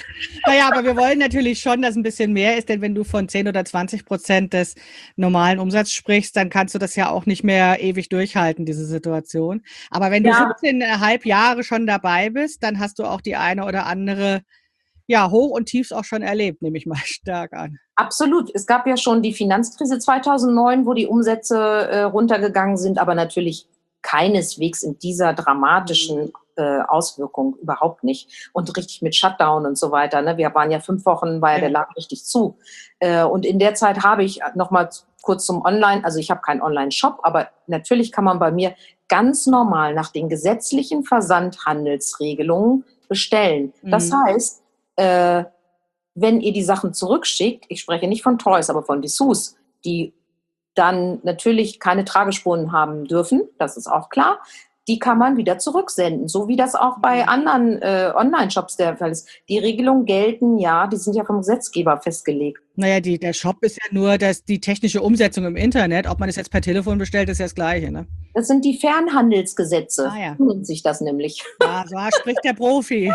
Naja, aber wir wollen natürlich schon, dass ein bisschen mehr ist, denn wenn du von zehn oder zwanzig Prozent des normalen Umsatzes sprichst, dann kannst du das ja auch nicht mehr ewig durchhalten, diese Situation. Aber wenn du Ja. siebzehn Komma fünf Jahre schon dabei bist, dann hast du auch die eine oder andere, ja, Hoch und Tiefs auch schon erlebt, nehme ich mal stark an. Absolut. Es gab ja schon die Finanzkrise zweitausendneun, wo die Umsätze äh, runtergegangen sind, aber natürlich keineswegs in dieser dramatischen äh, Auswirkung, überhaupt nicht. Und richtig mit Shutdown und so weiter. Ne? Wir waren ja fünf Wochen, war ja, Ja. der Laden richtig zu. Äh, und in der Zeit habe ich nochmal kurz zum Online, also ich habe keinen Online-Shop, aber natürlich kann man bei mir ganz normal nach den gesetzlichen Versandhandelsregelungen bestellen. Das Mhm. heißt, äh, wenn ihr die Sachen zurückschickt, ich spreche nicht von Toys, aber von Dessous, die dann natürlich keine Tragespuren haben dürfen, das ist auch klar, die kann man wieder zurücksenden, so wie das auch bei anderen äh, Online-Shops der Fall ist. Die Regelungen gelten, ja, die sind ja vom Gesetzgeber festgelegt. Naja, die, der Shop ist ja nur das, die technische Umsetzung im Internet. Ob man es jetzt per Telefon bestellt, ist ja das Gleiche, ne? Das sind die Fernhandelsgesetze, Ah, ja. so nennt sich das nämlich. Ja, so spricht der Profi.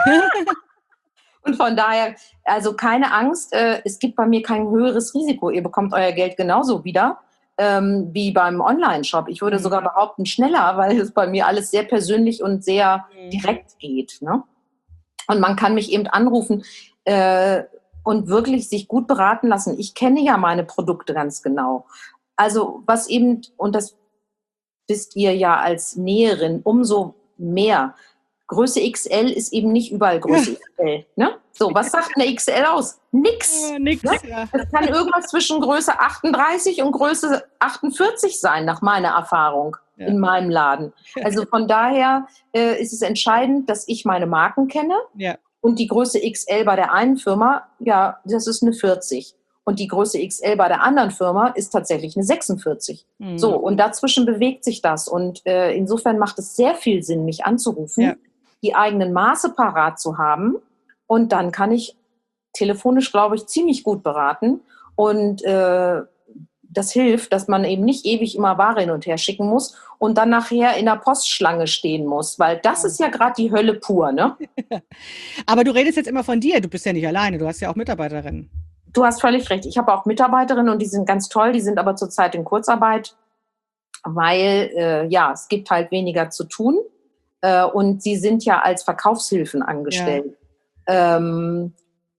Und von daher, also keine Angst, äh, es gibt bei mir kein höheres Risiko. Ihr bekommt euer Geld genauso wieder ähm, wie beim Online-Shop. Ich würde Mhm. sogar behaupten, schneller, weil es bei mir alles sehr persönlich und sehr Mhm. direkt geht. Ne? Und man kann mich eben anrufen äh, und wirklich sich gut beraten lassen. Ich kenne ja meine Produkte ganz genau. Also was eben, und das wisst ihr ja als Näherin umso mehr, Größe X L ist eben nicht überall Größe Ja. X L. Ne? So, was sagt eine X L aus? Nix. Ja, nix, Ne? ja. Es kann irgendwas zwischen Größe achtunddreißig und Größe achtundvierzig sein, nach meiner Erfahrung Ja. in meinem Laden. Also von daher äh, ist es entscheidend, dass ich meine Marken kenne. Ja. Und die Größe X L bei der einen Firma, ja, das ist eine vierzig. Und die Größe X L bei der anderen Firma ist tatsächlich eine sechsundvierzig. Mhm. So, und dazwischen bewegt sich das. Und äh, insofern macht es sehr viel Sinn, mich anzurufen, Ja. die eigenen Maße parat zu haben. Und dann kann ich telefonisch, glaube ich, ziemlich gut beraten. Und äh, das hilft, dass man eben nicht ewig immer Ware hin und her schicken muss und dann nachher in der Postschlange stehen muss. Weil das Ja. ist ja gerade die Hölle pur, ne? Aber du redest jetzt immer von dir. Du bist ja nicht alleine. Du hast ja auch Mitarbeiterinnen. Du hast völlig recht. Ich habe auch Mitarbeiterinnen und die sind ganz toll. Die sind aber zurzeit in Kurzarbeit, weil äh, ja, es gibt halt weniger zu tun. Äh, und sie sind ja als Verkaufshilfen angestellt. Ähm,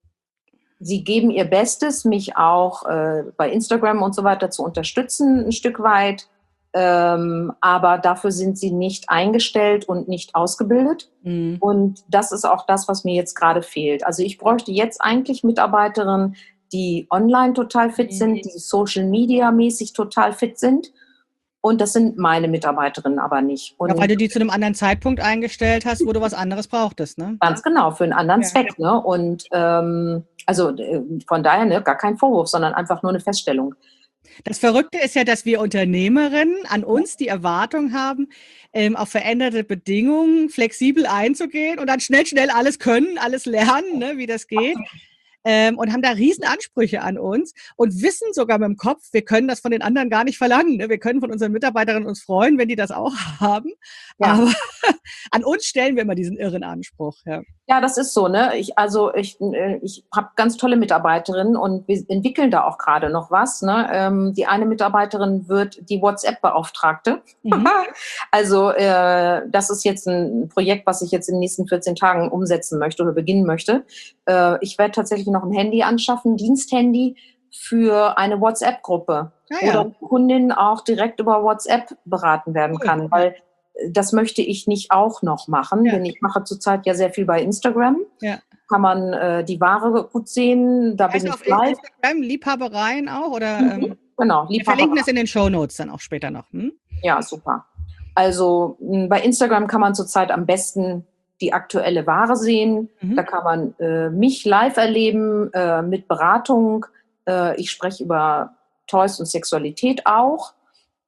sie geben ihr Bestes, mich auch äh, bei Instagram und so weiter zu unterstützen, ein Stück weit. Ähm, aber dafür sind sie nicht eingestellt und nicht ausgebildet. Mhm. Und das ist auch das, was mir jetzt gerade fehlt. Also ich bräuchte jetzt eigentlich Mitarbeiterinnen, die online total fit sind, die Social Media mäßig total fit sind. Und das sind meine Mitarbeiterinnen aber nicht. Und Ja, weil du die zu einem anderen Zeitpunkt eingestellt hast, wo du was anderes brauchtest, ne? ganz genau, für einen anderen Ja. Zweck. Ne? Und ähm, also äh, von daher ne, gar kein Vorwurf, sondern einfach nur eine Feststellung. Das Verrückte ist ja, dass wir Unternehmerinnen an uns die Erwartung haben, ähm, auf veränderte Bedingungen flexibel einzugehen und dann schnell, schnell alles können, alles lernen, ne, wie das geht. Ähm, und haben da riesen Ansprüche an uns und wissen sogar mit dem Kopf, wir können das von den anderen gar nicht verlangen. Ne? Wir können von unseren Mitarbeiterinnen uns freuen, wenn die das auch haben. Ja. Aber an uns stellen wir immer diesen irren Anspruch. Ja. Ja, das ist so, ne? Ich, also ich, äh, ich habe ganz tolle Mitarbeiterinnen und wir entwickeln da auch gerade noch was. Ne? Ähm, die eine Mitarbeiterin wird die WhatsApp-Beauftragte. Mhm. Also äh, das ist jetzt ein Projekt, was ich jetzt in den nächsten vierzehn Tagen umsetzen möchte oder beginnen möchte. Äh, ich werde tatsächlich noch ein Handy anschaffen, Diensthandy für eine WhatsApp-Gruppe, Ah, wo ja. dann die Kundin auch direkt über WhatsApp beraten werden Cool. kann, weil das möchte ich nicht auch noch machen, Ja. denn ich mache zurzeit ja sehr viel bei Instagram. Ja. Kann man äh, die Ware gut sehen, da Also bin auf ich live. Instagram Liebhabereien auch? Oder, ähm, Genau, wir verlinken Liebhaber. das in den Shownotes dann auch später noch. Hm? Ja, super. Also mh, bei Instagram kann man zurzeit am besten die aktuelle Ware sehen. Mhm. Da kann man äh, mich live erleben äh, mit Beratung. Äh, ich spreche über Toys und Sexualität auch.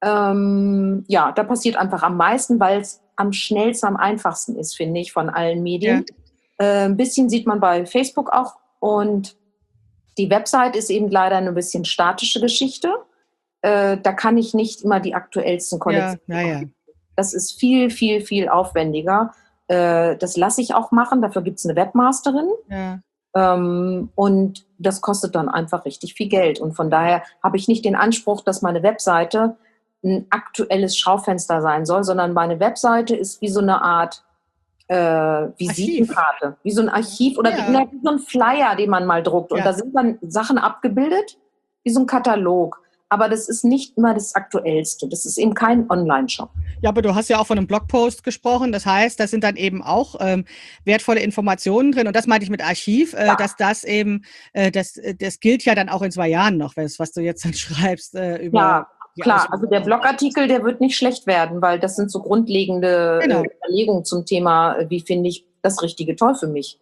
Ähm, ja, da passiert einfach am meisten, weil es am schnellsten, am einfachsten ist, finde ich, von allen Medien. Äh, ein bisschen sieht man bei Facebook auch. Und die Website ist eben leider eine bisschen statische Geschichte. Äh, da kann ich nicht immer die aktuellsten Ja, Kollektionen. ja, ja. Das ist viel, viel, viel aufwendiger. Äh, das lasse ich auch machen. Dafür gibt es eine Webmasterin. Ja. Ähm, und das kostet dann einfach richtig viel Geld. Und von daher habe ich nicht den Anspruch, dass meine Webseite ein aktuelles Schaufenster sein soll, sondern meine Webseite ist wie so eine Art äh, Visitenkarte, wie so ein Archiv oder Ja. wie, na, wie so ein Flyer, den man mal druckt. Und Ja. da sind dann Sachen abgebildet, wie so ein Katalog. Aber das ist nicht immer das Aktuellste. Das ist eben kein Online-Shop. Ja, aber du hast ja auch von einem Blogpost gesprochen. Das heißt, da sind dann eben auch ähm, wertvolle Informationen drin. Und das meinte ich mit Archiv, äh, Ja. dass das eben, äh, das, das gilt ja dann auch in zwei Jahren noch, was, was du jetzt dann schreibst äh, über. Ja, die klar. Ausübung. Also der Blogartikel, der wird nicht schlecht werden, weil das sind so grundlegende Genau. äh, Überlegungen zum Thema, äh, wie finde ich das richtige Toll für mich.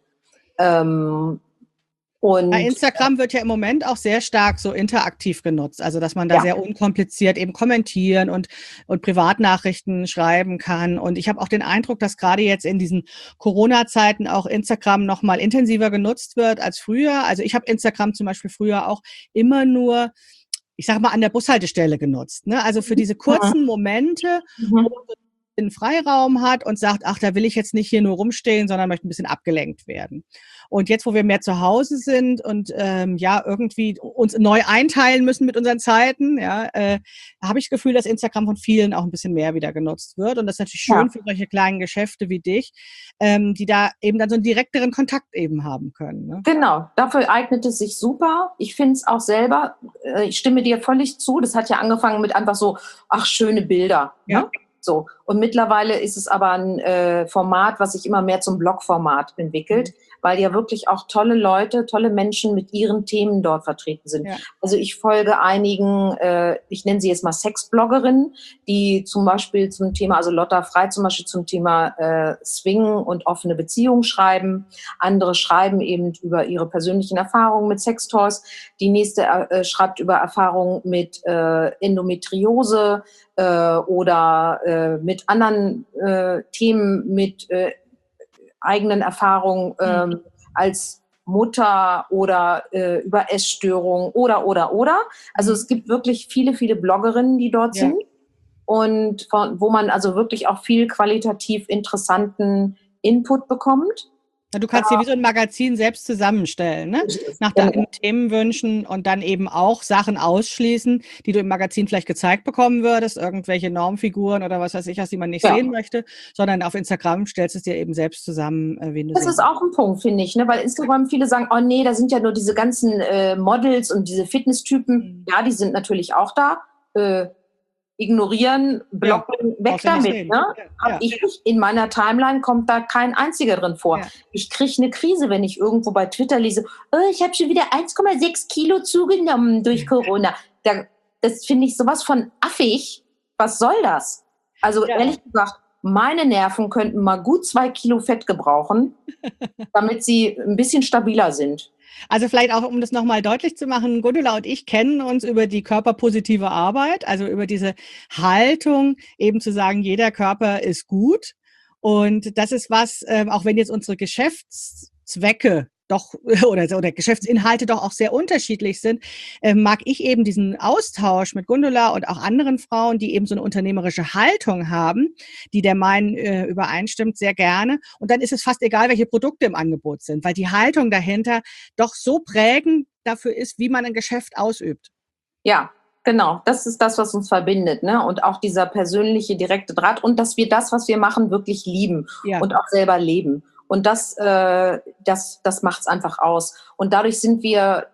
Ähm, und Ja, Instagram wird ja im Moment auch sehr stark so interaktiv genutzt, also dass man da Ja. sehr unkompliziert eben kommentieren und, und Privatnachrichten schreiben kann. Und ich habe auch den Eindruck, dass gerade jetzt in diesen Corona-Zeiten auch Instagram noch mal intensiver genutzt wird als früher. Also ich habe Instagram zum Beispiel früher auch immer nur, ich sage mal, an der Bushaltestelle genutzt. Ne? Also für diese kurzen Momente, Mhm. wo man einen Freiraum hat und sagt, ach, da will ich jetzt nicht hier nur rumstehen, sondern möchte ein bisschen abgelenkt werden. Und jetzt, wo wir mehr zu Hause sind und ähm, ja irgendwie uns neu einteilen müssen mit unseren Zeiten, ja, äh, habe ich das Gefühl, dass Instagram von vielen auch ein bisschen mehr wieder genutzt wird. Und das ist natürlich schön Ja. für solche kleinen Geschäfte wie dich, ähm, die da eben dann so einen direkteren Kontakt eben haben können. Ne? Genau, dafür eignet es sich super. Ich finde es auch selber, äh, ich stimme dir völlig zu, das hat ja angefangen mit einfach so, ach, schöne Bilder. Ja. Ne? So. Und mittlerweile ist es aber ein äh, Format, was sich immer mehr zum Blog-Format entwickelt, weil ja wirklich auch tolle Leute, tolle Menschen mit ihren Themen dort vertreten sind. Ja. Also ich folge einigen, äh, ich nenne sie jetzt mal Sexbloggerinnen, die zum Beispiel zum Thema, also Lotta Frei zum Beispiel zum Thema äh, Swing und offene Beziehungen schreiben. Andere schreiben eben über ihre persönlichen Erfahrungen mit Sextoys. Die nächste äh, schreibt über Erfahrungen mit äh, Endometriose äh, oder äh, mit anderen äh, Themen, mit äh, eigenen Erfahrungen ähm, Mhm. als Mutter oder äh, über Essstörungen oder, oder, oder. Also es gibt wirklich viele, viele Bloggerinnen, die dort Ja. sind und von, wo man also wirklich auch viel qualitativ interessanten Input bekommt. Na, du kannst dir wie so ein Magazin selbst zusammenstellen, ne? Nach deinen Themenwünschen und dann eben auch Sachen ausschließen, die du im Magazin vielleicht gezeigt bekommen würdest, irgendwelche Normfiguren oder was weiß ich was, die man nicht Ja. sehen möchte, sondern auf Instagram stellst du es dir eben selbst zusammen, äh, wen du Das sehen ist auch ein Punkt, finde ich, ne? Weil Instagram viele sagen, oh nee, da sind ja nur diese ganzen äh, Models und diese Fitnesstypen. Mhm. Ja, die sind natürlich auch da. Äh, ignorieren, blocken, Ja, weg brauchst du nicht damit. sehen. Ne? Ja, Hab ja. ich nicht. In meiner Timeline kommt da kein einziger drin vor. Ja. Ich kriege eine Krise, wenn ich irgendwo bei Twitter lese, oh, ich habe schon wieder eins Komma sechs Kilo zugenommen durch Corona. Da, das finde ich sowas von affig. Was soll das? Also Ja. ehrlich gesagt, meine Nerven könnten mal gut zwei Kilo Fett gebrauchen, damit sie ein bisschen stabiler sind. Also vielleicht auch, um das nochmal deutlich zu machen, Gundula und ich kennen uns über die körperpositive Arbeit, also über diese Haltung, eben zu sagen, jeder Körper ist gut. Und das ist was, ähm, auch wenn jetzt unsere Geschäftszwecke doch oder, oder Geschäftsinhalte doch auch sehr unterschiedlich sind, äh, mag ich eben diesen Austausch mit Gundula und auch anderen Frauen, die eben so eine unternehmerische Haltung haben, die der meinen äh, übereinstimmt, sehr gerne. Und dann ist es fast egal, welche Produkte im Angebot sind, weil die Haltung dahinter doch so prägend dafür ist, wie man ein Geschäft ausübt. Ja, genau. Das ist das, was uns verbindet, ne? Und auch dieser persönliche, direkte Draht und dass wir das, was wir machen, wirklich lieben Ja. und auch selber leben. Und das, äh, das, das macht es einfach aus. Und dadurch sind wir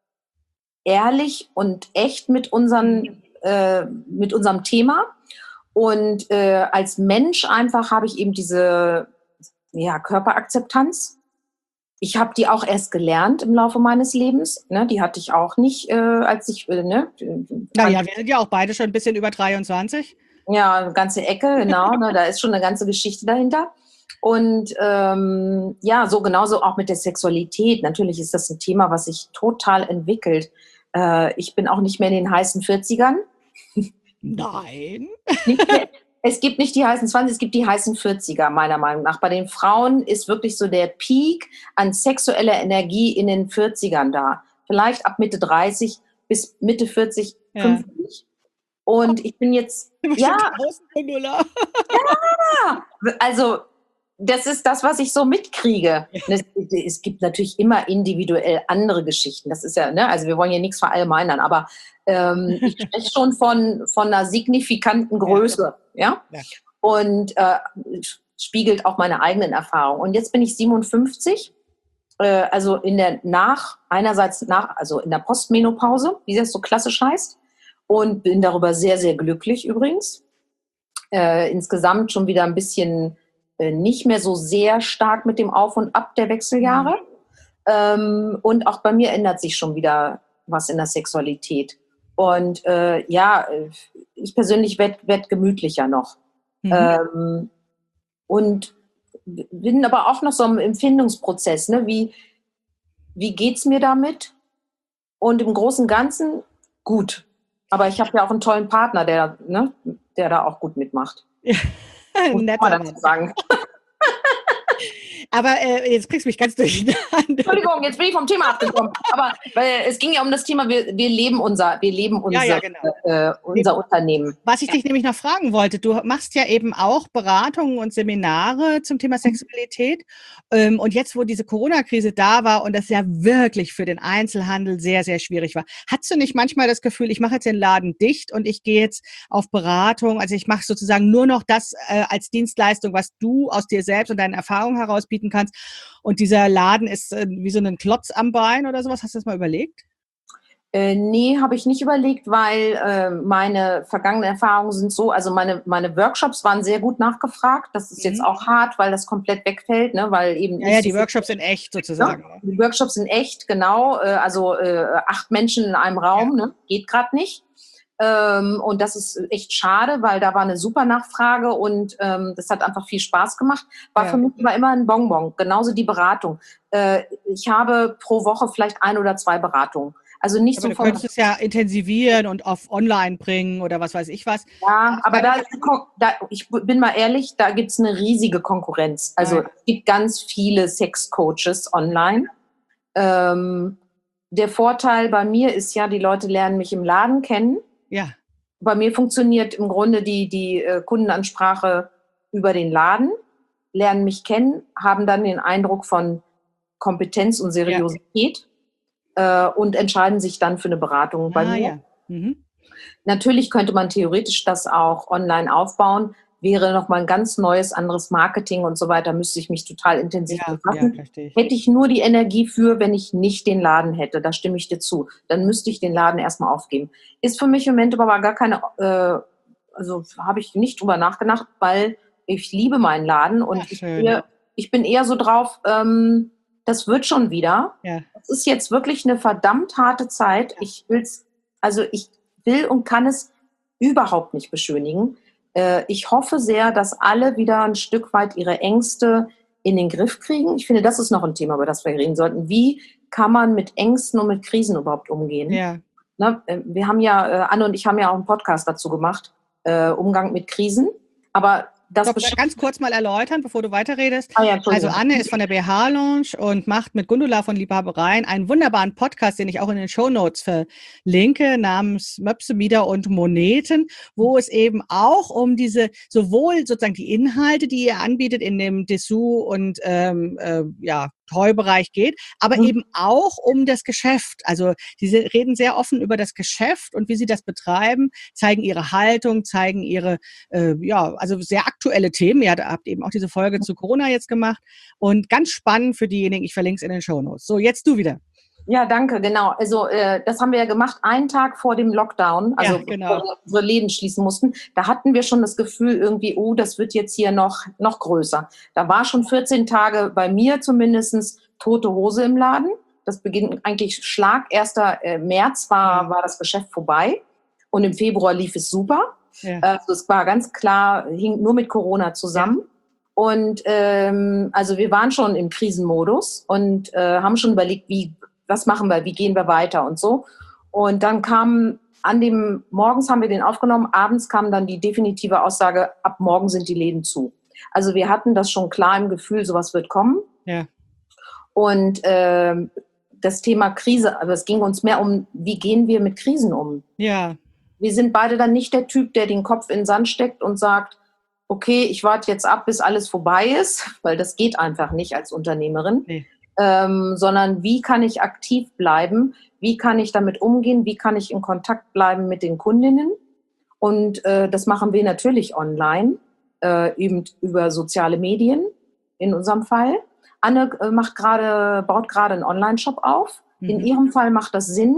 ehrlich und echt mit, unseren, äh, mit unserem Thema. Und äh, als Mensch einfach habe ich eben diese ja, Körperakzeptanz. Ich habe die auch erst gelernt im Laufe meines Lebens. Ne? Die hatte ich auch nicht, äh, als ich... Äh, ne? Naja, wir sind ja auch beide schon ein bisschen über dreiundzwanzig. Ja, eine ganze Ecke, genau. Ne? Da ist schon eine ganze Geschichte dahinter. Und ähm, ja, so genauso auch mit der Sexualität. Natürlich ist das ein Thema, was sich total entwickelt. Äh, ich bin auch nicht mehr in den heißen vierzigern. Nein. Nicht mehr, es gibt nicht die heißen zwanzig, es gibt die heißen vierziger, meiner Meinung nach. Bei den Frauen ist wirklich so der Peak an sexueller Energie in den vierzigern da. Vielleicht ab Mitte dreißig bis Mitte vierzig, Ja. fünfzig. Und ich bin jetzt, ja, ja, also das ist das, was ich so mitkriege. Es, es gibt natürlich immer individuell andere Geschichten. Das ist ja, ne, also wir wollen hier nichts verallgemeinern, aber ähm, ich spreche schon von, von einer signifikanten Größe, ja. Ja. Und äh, spiegelt auch meine eigenen Erfahrungen. Und jetzt bin ich siebenundfünfzig, äh, also in der nach, einerseits nach, also in der Postmenopause, wie das so klassisch heißt, und bin darüber sehr, sehr glücklich übrigens. Äh, insgesamt schon wieder ein bisschen äh, nicht mehr so sehr stark mit dem Auf und Ab der Wechseljahre. Mhm. Ähm, und auch bei mir ändert sich schon wieder was in der Sexualität. Und äh, ja, ich persönlich werde werd gemütlicher noch. Mhm. Ähm, und bin aber auch noch so im Empfindungsprozess. Ne? Wie, wie geht es mir damit? Und im Großen und Ganzen gut. Aber ich habe ja auch einen tollen Partner, der, ne, der da auch gut mitmacht. Ja, netter dazu sagen. Aber äh, jetzt kriegst du mich ganz durcheinander. Entschuldigung, jetzt bin ich vom Thema abgekommen. Aber weil es ging ja um das Thema, wir, wir leben unser, wir leben unser, ja, ja, genau. äh, unser Unternehmen. Was ich dich nämlich noch fragen wollte, du machst ja eben auch Beratungen und Seminare zum Thema Sexualität. Ähm, und jetzt, wo diese Corona-Krise da war und das ja wirklich für den Einzelhandel sehr, sehr schwierig war, hast du nicht manchmal das Gefühl, ich mache jetzt den Laden dicht und ich gehe jetzt auf Beratung, also ich mache sozusagen nur noch das äh, als Dienstleistung, was du aus dir selbst und deinen Erfahrungen heraus bieten kannst. Und dieser Laden ist äh, wie so ein Klotz am Bein oder sowas. Hast du das mal überlegt? Äh, nee, habe ich nicht überlegt, weil äh, meine vergangenen Erfahrungen sind so, also meine, meine Workshops waren sehr gut nachgefragt. Das ist mhm. jetzt auch hart, weil das komplett wegfällt, ne? Weil eben ja, ja, die so Workshops sind echt sozusagen. Ne? Die Workshops sind echt, genau. Äh, also äh, acht Menschen in einem Raum, ja. ne? Geht gerade nicht. Ähm, und das ist echt schade, weil da war eine super Nachfrage und ähm, das hat einfach viel Spaß gemacht. War ja. für mich aber immer ein Bonbon, genauso die Beratung. Äh, ich habe pro Woche vielleicht ein oder zwei Beratungen. Also nicht aber so du könntest es ja intensivieren und auf online bringen oder was weiß ich was. Ja, aber da, da ich bin mal ehrlich, da gibt es eine riesige Konkurrenz. Also ja. es gibt ganz viele Sex-Coaches online. Ähm, der Vorteil bei mir ist ja, die Leute lernen mich im Laden kennen. Ja. Bei mir funktioniert im Grunde die, die äh, Kundenansprache über den Laden. lernen mich kennen, haben dann den Eindruck von Kompetenz und Seriosität ja. äh, und entscheiden sich dann für eine Beratung bei ah, mir. Ja. Mhm. Natürlich könnte man theoretisch das auch online aufbauen, wäre nochmal ein ganz neues, anderes Marketing und so weiter, müsste ich mich total intensiv Ja, befassen. ja, verstehe ich. Hätte ich nur die Energie für, wenn ich nicht den Laden hätte, da stimme ich dir zu, dann müsste ich den Laden erstmal aufgeben. Ist für mich im Moment aber gar keine, äh, also habe ich nicht drüber nachgedacht, weil ich liebe meinen Laden und Ach, ich, schön. eher, ich bin eher so drauf, ähm, das wird schon wieder. Ja. Es ist jetzt wirklich eine verdammt harte Zeit. Ich will's, also ich will und kann es überhaupt nicht beschönigen. Äh, ich hoffe sehr, dass alle wieder ein Stück weit ihre Ängste in den Griff kriegen. Ich finde, das ist noch ein Thema, über das wir reden sollten. Wie kann man mit Ängsten und mit Krisen überhaupt umgehen? Ja. Ne, wir haben ja, äh, Anne und ich haben ja auch einen Podcast dazu gemacht, äh, Umgang mit Krisen. Aber das Doch, ganz kurz mal erläutern, bevor du weiterredest. Ah, ja, also Anne ist von der B H Lounge und macht mit Gundula von Liebhabereien einen wunderbaren Podcast, den ich auch in den Shownotes verlinke, namens Möpse, Mieder und Moneten, wo es eben auch um diese, sowohl sozusagen die Inhalte, die ihr anbietet in dem Dessous und ähm, äh, ja, Toy-Bereich geht, aber mhm. eben auch um das Geschäft. Also diese reden sehr offen über das Geschäft und wie sie das betreiben, zeigen ihre Haltung, zeigen ihre, äh, ja, also sehr aktuelle Themen. Ihr habt eben auch diese Folge zu Corona jetzt gemacht und ganz spannend für diejenigen, ich verlinke es in den Shownotes. So, jetzt du wieder. Ja, danke, genau. Also äh, das haben wir ja gemacht, einen Tag vor dem Lockdown, also ja, genau. bevor wir unsere Läden schließen mussten. Da hatten wir schon das Gefühl irgendwie, oh, das wird jetzt hier noch, noch größer. Da war schon vierzehn Tage bei mir zumindest tote Hose im Laden. Das beginnt eigentlich Schlag. erster März war, ja. war das Geschäft vorbei und im Februar lief es super. Ja. Also es war ganz klar, hing nur mit Corona zusammen. Ja. Und ähm, also wir waren schon im Krisenmodus und äh, haben schon überlegt, wie was machen wir, wie gehen wir weiter und so. Und dann kam an dem, morgens haben wir den aufgenommen, abends kam dann die definitive Aussage, ab morgen sind die Läden zu. Also wir hatten das schon klar im Gefühl, sowas wird kommen. Ja. Und äh, das Thema Krise, aber es ging uns mehr um, wie gehen wir mit Krisen um? Ja. Wir sind beide dann nicht der Typ, der den Kopf in den Sand steckt und sagt, okay, ich warte jetzt ab, bis alles vorbei ist, weil das geht einfach nicht als Unternehmerin. Nee. Ähm, sondern wie kann ich aktiv bleiben, wie kann ich damit umgehen, wie kann ich in Kontakt bleiben mit den Kundinnen. Und äh, das machen wir natürlich online, äh, eben über soziale Medien in unserem Fall. Anne äh, macht grade, baut gerade einen Online-Shop auf. Mhm. In ihrem Fall macht das Sinn,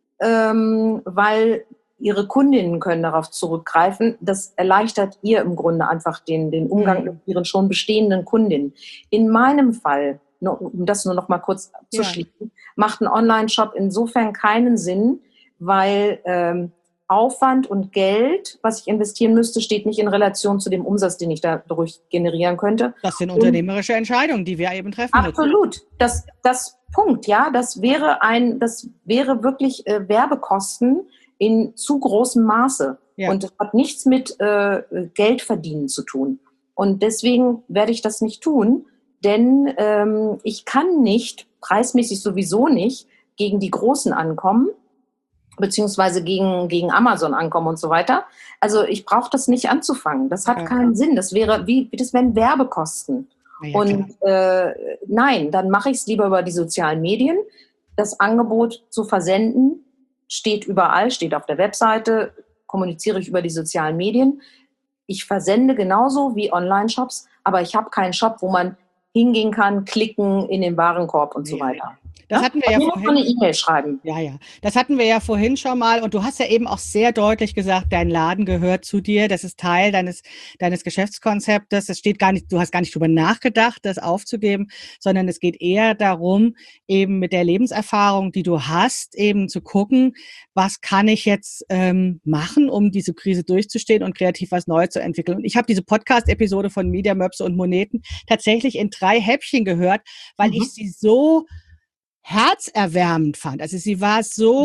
ähm, weil ihre Kundinnen können darauf zurückgreifen. Das erleichtert ihr im Grunde einfach den, den Umgang mhm. mit ihren schon bestehenden Kundinnen. In meinem Fall, um das nur noch mal kurz zu ja. schließen, macht ein Online-Shop insofern keinen Sinn, weil ähm, Aufwand und Geld, was ich investieren müsste, steht nicht in Relation zu dem Umsatz, den ich dadurch generieren könnte. Das sind unternehmerische und Entscheidungen, die wir eben treffen müssen. Absolut. Das, das Punkt, ja, das wäre ein, das wäre wirklich äh, Werbekosten in zu großem Maße. Ja. Und das hat nichts mit äh, Geldverdienen zu tun. Und deswegen werde ich das nicht tun. Denn ähm, ich kann nicht, preismäßig sowieso nicht, gegen die Großen ankommen, beziehungsweise gegen, gegen Amazon ankommen und so weiter. Also ich brauche das nicht anzufangen. Das hat ja. keinen Sinn. Das wäre wie, das wären Werbekosten. Ja, und äh, nein, dann mache ich es lieber über die sozialen Medien. Das Angebot zu versenden steht überall, steht auf der Webseite, kommuniziere ich über die sozialen Medien. Ich versende genauso wie Online-Shops, aber ich habe keinen Shop, wo man hingehen kann, klicken in den Warenkorb und so weiter. Das ja? hatten wir ja vorhin. Eine E-Mail schreiben. Ja, ja. Das hatten wir ja vorhin schon mal. Und du hast ja eben auch sehr deutlich gesagt, dein Laden gehört zu dir. Das ist Teil deines, deines Geschäftskonzeptes. Das steht gar nicht, du hast gar nicht drüber nachgedacht, das aufzugeben, sondern es geht eher darum, eben mit der Lebenserfahrung, die du hast, eben zu gucken, was kann ich jetzt ähm, machen, um diese Krise durchzustehen und kreativ was Neues zu entwickeln. Und ich habe diese Podcast-Episode von Mieder, Möpse und Moneten tatsächlich in drei Häppchen gehört, weil mhm. ich sie so herzerwärmend fand. Also sie war so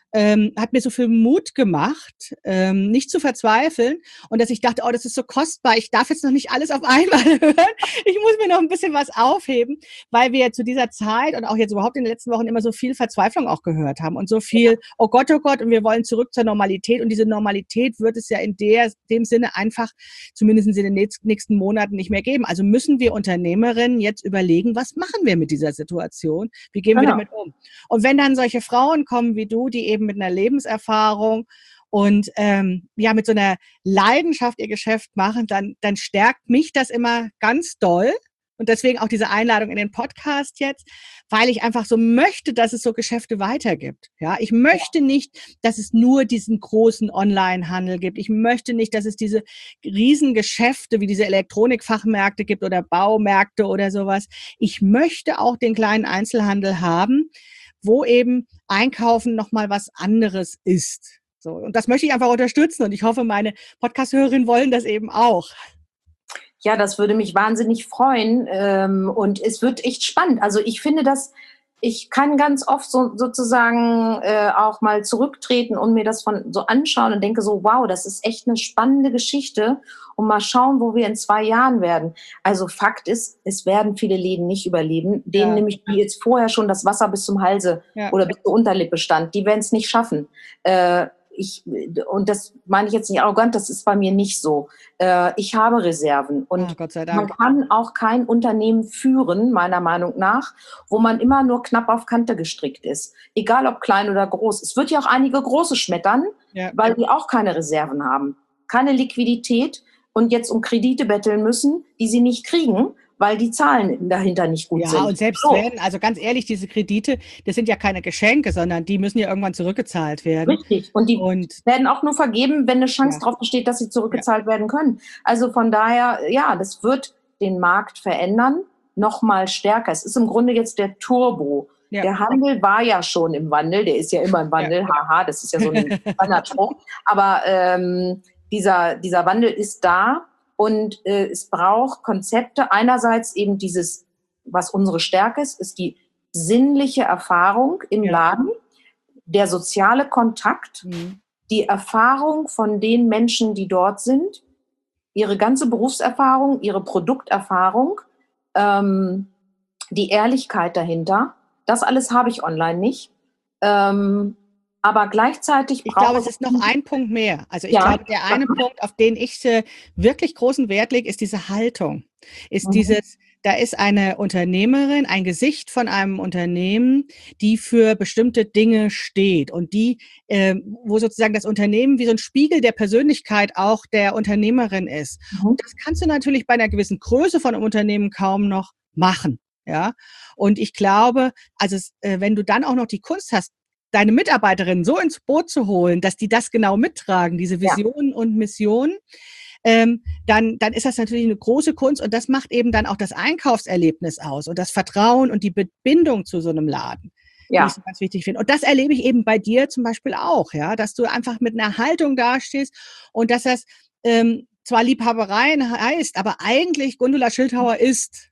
ähm, hat mir so viel Mut gemacht, ähm, nicht zu verzweifeln und dass ich dachte, oh, das ist so kostbar, ich darf jetzt noch nicht alles auf einmal hören, ich muss mir noch ein bisschen was aufheben, weil wir zu dieser Zeit und auch jetzt überhaupt in den letzten Wochen immer so viel Verzweiflung auch gehört haben und so viel, oh Gott, oh Gott, und wir wollen zurück zur Normalität und diese Normalität wird es ja in der, dem Sinne einfach, zumindest in den nächsten Monaten nicht mehr geben. Also müssen wir Unternehmerinnen jetzt überlegen, was machen wir mit dieser Situation, wie gehen wir Genau. damit um? Und wenn dann solche Frauen kommen wie du, die eben mit einer Lebenserfahrung und ähm, ja mit so einer Leidenschaft ihr Geschäft machen, dann, dann stärkt mich das immer ganz doll. Und deswegen auch diese Einladung in den Podcast jetzt, weil ich einfach so möchte, dass es so Geschäfte weitergibt. Ja, ich möchte nicht, dass es nur diesen großen Online-Handel gibt. Ich möchte nicht, dass es diese riesen Geschäfte wie diese Elektronikfachmärkte gibt oder Baumärkte oder sowas. Ich möchte auch den kleinen Einzelhandel haben, wo eben Einkaufen nochmal was anderes ist. So. Und das möchte ich einfach unterstützen. Und ich hoffe, meine Podcast-Hörerinnen wollen das eben auch. Ja, das würde mich wahnsinnig freuen. Ähm, und es wird echt spannend. Also ich finde das, ich kann ganz oft so, sozusagen äh, auch mal zurücktreten und mir das von so anschauen und denke so, wow, das ist echt eine spannende Geschichte und mal schauen, wo wir in zwei Jahren werden. Also Fakt ist, es werden viele Läden nicht überleben, denen Ja. nämlich die jetzt vorher schon das Wasser bis zum Halse ja. oder bis zur Unterlippe stand, die werden es nicht schaffen. Äh, Ich, und das meine ich jetzt nicht arrogant, das ist bei mir nicht so. Äh, ich habe Reserven und Ah, Gott sei Dank. Man kann auch kein Unternehmen führen, meiner Meinung nach, wo man immer nur knapp auf Kante gestrickt ist. Egal ob klein oder groß. Es wird ja auch einige große schmettern, ja. weil die auch keine Reserven haben. Keine Liquidität und jetzt um Kredite betteln müssen, die sie nicht kriegen, weil die Zahlen dahinter nicht gut ja, sind. Ja, und selbst so. wenn, also ganz ehrlich, diese Kredite, das sind ja keine Geschenke, sondern die müssen ja irgendwann zurückgezahlt werden. Richtig. Und die und, werden auch nur vergeben, wenn eine Chance ja. drauf besteht, dass sie zurückgezahlt ja. werden können. Also von daher, ja, das wird den Markt verändern, noch mal stärker. Es ist im Grunde jetzt der Turbo. Ja. Der Handel war ja schon im Wandel, der ist ja immer im Wandel, ja. haha, das ist ja so ein Standardspruch. Aber ähm, dieser, dieser Wandel ist da. Und äh, es braucht Konzepte. Einerseits eben dieses, was unsere Stärke ist, ist die sinnliche Erfahrung im ja. Laden, der soziale Kontakt, mhm. die Erfahrung von den Menschen, die dort sind, ihre ganze Berufserfahrung, ihre Produkterfahrung, ähm, die Ehrlichkeit dahinter. Das alles habe ich online nicht. Ähm, Aber gleichzeitig ich glaube, es ist noch ein Punkt mehr. Also ich ja. glaube, der eine ja. Punkt, auf den ich äh, wirklich großen Wert lege, ist diese Haltung. Ist mhm. dieses, da ist eine Unternehmerin, ein Gesicht von einem Unternehmen, die für bestimmte Dinge steht und die, äh, wo sozusagen das Unternehmen wie so ein Spiegel der Persönlichkeit auch der Unternehmerin ist. Mhm. Und das kannst du natürlich bei einer gewissen Größe von einem Unternehmen kaum noch machen. Ja. Und ich glaube, also äh, wenn du dann auch noch die Kunst hast, deine Mitarbeiterinnen so ins Boot zu holen, dass die das genau mittragen, diese Visionen ja. und Missionen, ähm, dann, dann ist das natürlich eine große Kunst und das macht eben dann auch das Einkaufserlebnis aus und das Vertrauen und die Bindung zu so einem Laden, ja. die ich so ganz wichtig finde. Und das erlebe ich eben bei dir zum Beispiel auch, ja, dass du einfach mit einer Haltung dastehst und dass das ähm, zwar Liebhabereien heißt, aber eigentlich Gundula Schildhauer ist.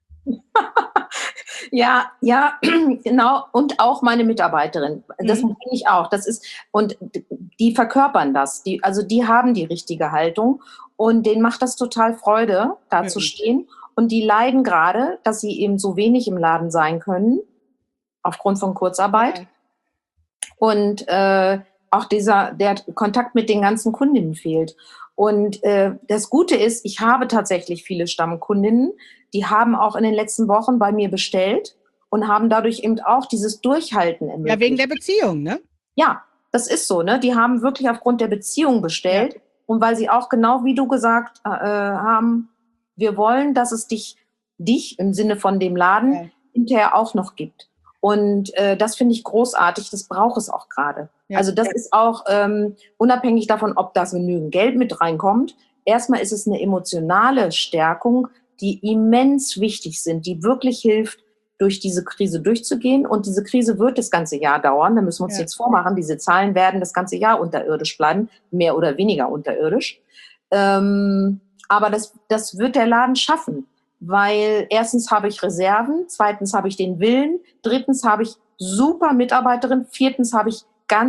Ja, ja, genau. Und auch meine Mitarbeiterin. Das mhm. bin ich auch. Das ist, und die verkörpern das. Die, also die haben die richtige Haltung und denen macht das total Freude, da mhm. zu stehen. Und die leiden gerade, dass sie eben so wenig im Laden sein können, aufgrund von Kurzarbeit. Mhm. Und äh, auch dieser, der Kontakt mit den ganzen Kundinnen fehlt. Und äh, das Gute ist, ich habe tatsächlich viele Stammkundinnen, die haben auch in den letzten Wochen bei mir bestellt und haben dadurch eben auch dieses Durchhalten ermöglicht. Ja, wegen der Beziehung, ne? Ja, das ist so, ne? Die haben wirklich aufgrund der Beziehung bestellt ja. und weil sie auch genau wie du gesagt äh, haben, wir wollen, dass es dich, dich im Sinne von dem Laden ja. hinterher auch noch gibt. Und äh, das finde ich großartig, das braucht es auch gerade. Ja. Also das ist auch ähm, unabhängig davon, ob da genügend Geld mit reinkommt. Erstmal ist es eine emotionale Stärkung, die immens wichtig sind, die wirklich hilft, durch diese Krise durchzugehen. Und diese Krise wird das ganze Jahr dauern, da müssen wir uns ja. nichts vormachen. Diese Zahlen werden das ganze Jahr unterirdisch bleiben, mehr oder weniger unterirdisch. Ähm, aber das, das wird der Laden schaffen. Weil erstens habe ich Reserven, zweitens habe ich den Willen, drittens habe ich super Mitarbeiterin, viertens habe ich ganz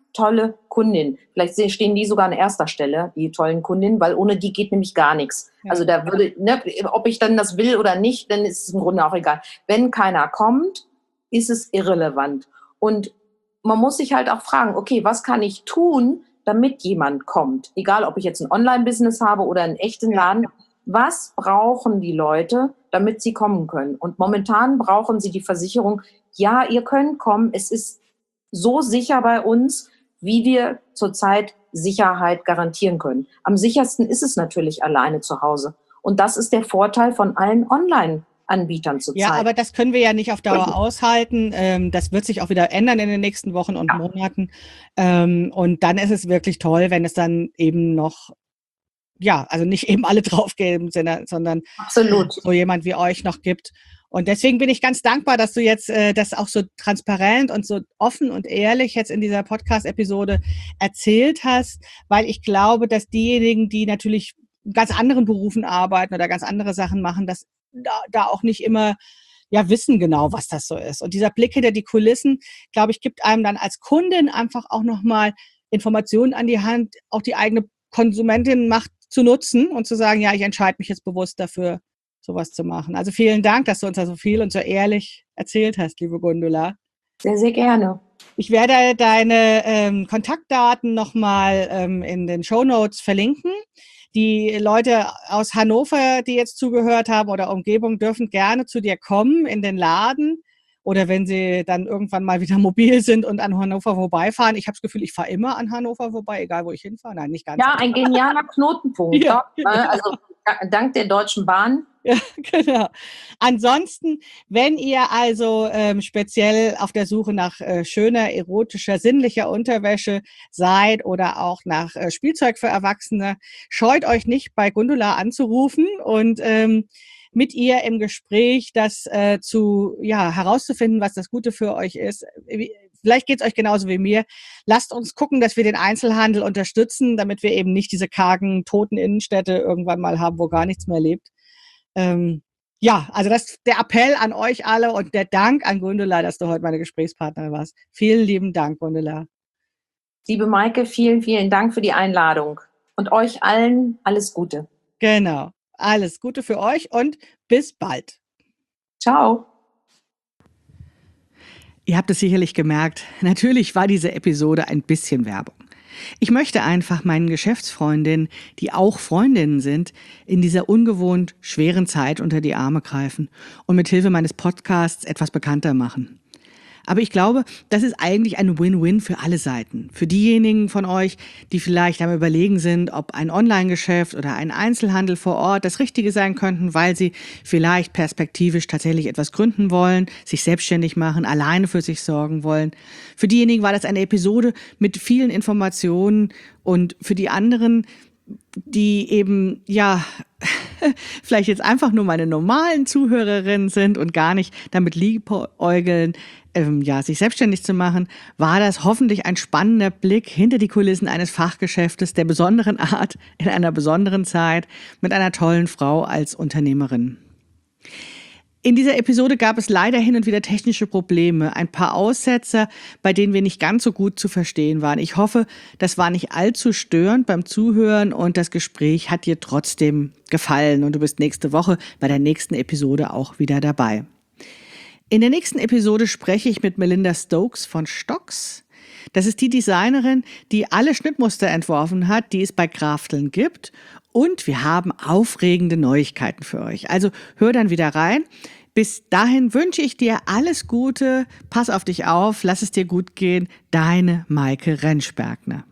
tolle Kundin. Vielleicht se- stehen die sogar an erster Stelle, die tollen Kundinnen, weil ohne die geht nämlich gar nichts. Ja. Also da würde, ne, ob ich dann das will oder nicht, dann ist es im Grunde auch egal. Wenn keiner kommt, ist es irrelevant. Und man muss sich halt auch fragen, okay, was kann ich tun, damit jemand kommt? Egal, ob ich jetzt ein Online-Business habe oder einen echten Laden. Was brauchen die Leute, damit sie kommen können? Und momentan brauchen sie die Versicherung, ja, ihr könnt kommen, es ist so sicher bei uns, wie wir zurzeit Sicherheit garantieren können. Am sichersten ist es natürlich alleine zu Hause. Und das ist der Vorteil von allen Online-Anbietern zurzeit. Ja, aber das können wir ja nicht auf Dauer aushalten. Ähm, das wird sich auch wieder ändern in den nächsten Wochen und Ja. Monaten. Ähm, und dann ist es wirklich toll, wenn es dann eben noch, ja, also nicht eben alle draufgeben, sondern, sondern Absolut. so jemand wie euch noch gibt. Und deswegen bin ich ganz dankbar, dass du jetzt äh, das auch so transparent und so offen und ehrlich jetzt in dieser Podcast-Episode erzählt hast, weil ich glaube, dass diejenigen, die natürlich in ganz anderen Berufen arbeiten oder ganz andere Sachen machen, das da, da auch nicht immer ja wissen genau, was das so ist. Und dieser Blick hinter die Kulissen, glaube ich, gibt einem dann als Kundin einfach auch nochmal Informationen an die Hand, auch die eigene Konsumentin-Macht zu nutzen und zu sagen, ja, ich entscheide mich jetzt bewusst dafür, sowas zu machen. Also vielen Dank, dass du uns da so viel und so ehrlich erzählt hast, liebe Gundula. Sehr, sehr gerne. Ich werde deine ähm, Kontaktdaten nochmal ähm, in den Shownotes verlinken. Die Leute aus Hannover, die jetzt zugehört haben oder Umgebung, dürfen gerne zu dir kommen in den Laden oder wenn sie dann irgendwann mal wieder mobil sind und an Hannover vorbeifahren. Ich habe das Gefühl, ich fahre immer an Hannover vorbei, egal wo ich hinfahre. Nein, nicht ganz. Ja, ein genialer Knotenpunkt. Ja, Doch, ne? Also da- dank der Deutschen Bahn. Ja, genau. Ansonsten, wenn ihr also ähm, speziell auf der Suche nach äh, schöner, erotischer, sinnlicher Unterwäsche seid oder auch nach äh, Spielzeug für Erwachsene, scheut euch nicht, bei Gundula anzurufen und ähm, mit ihr im Gespräch das äh, zu, ja, herauszufinden, was das Gute für euch ist. Wie- Vielleicht geht's euch genauso wie mir. Lasst uns gucken, dass wir den Einzelhandel unterstützen, damit wir eben nicht diese kargen, toten Innenstädte irgendwann mal haben, wo gar nichts mehr lebt. Ähm, ja, also das der Appell an euch alle und der Dank an Gundula, dass du heute meine Gesprächspartnerin warst. Vielen lieben Dank, Gundula. Liebe Maike, vielen, vielen Dank für die Einladung. Und euch allen alles Gute. Genau. Alles Gute für euch und bis bald. Ciao. Ihr habt es sicherlich gemerkt, natürlich war diese Episode ein bisschen Werbung. Ich möchte einfach meinen Geschäftsfreundinnen, die auch Freundinnen sind, in dieser ungewohnt schweren Zeit unter die Arme greifen und mit Hilfe meines Podcasts etwas bekannter machen. Aber ich glaube, das ist eigentlich ein Win-Win für alle Seiten. Für diejenigen von euch, die vielleicht am Überlegen sind, ob ein Online-Geschäft oder ein Einzelhandel vor Ort das Richtige sein könnten, weil sie vielleicht perspektivisch tatsächlich etwas gründen wollen, sich selbstständig machen, alleine für sich sorgen wollen. Für diejenigen war das eine Episode mit vielen Informationen und für die anderen, die eben, ja, vielleicht jetzt einfach nur meine normalen Zuhörerinnen sind und gar nicht damit liebäugeln, ähm, ja, sich selbstständig zu machen, war das hoffentlich ein spannender Blick hinter die Kulissen eines Fachgeschäftes der besonderen Art in einer besonderen Zeit mit einer tollen Frau als Unternehmerin. In dieser Episode gab es leider hin und wieder technische Probleme, ein paar Aussetzer, bei denen wir nicht ganz so gut zu verstehen waren. Ich hoffe, das war nicht allzu störend beim Zuhören und das Gespräch hat dir trotzdem gefallen und du bist nächste Woche bei der nächsten Episode auch wieder dabei. In der nächsten Episode spreche ich mit Melinda Stokes von Stocks. Das ist die Designerin, die alle Schnittmuster entworfen hat, die es bei Krafteln gibt. Und wir haben aufregende Neuigkeiten für euch. Also hör dann wieder rein. Bis dahin wünsche ich dir alles Gute. Pass auf dich auf. Lass es dir gut gehen. Deine Maike Rentschbergner.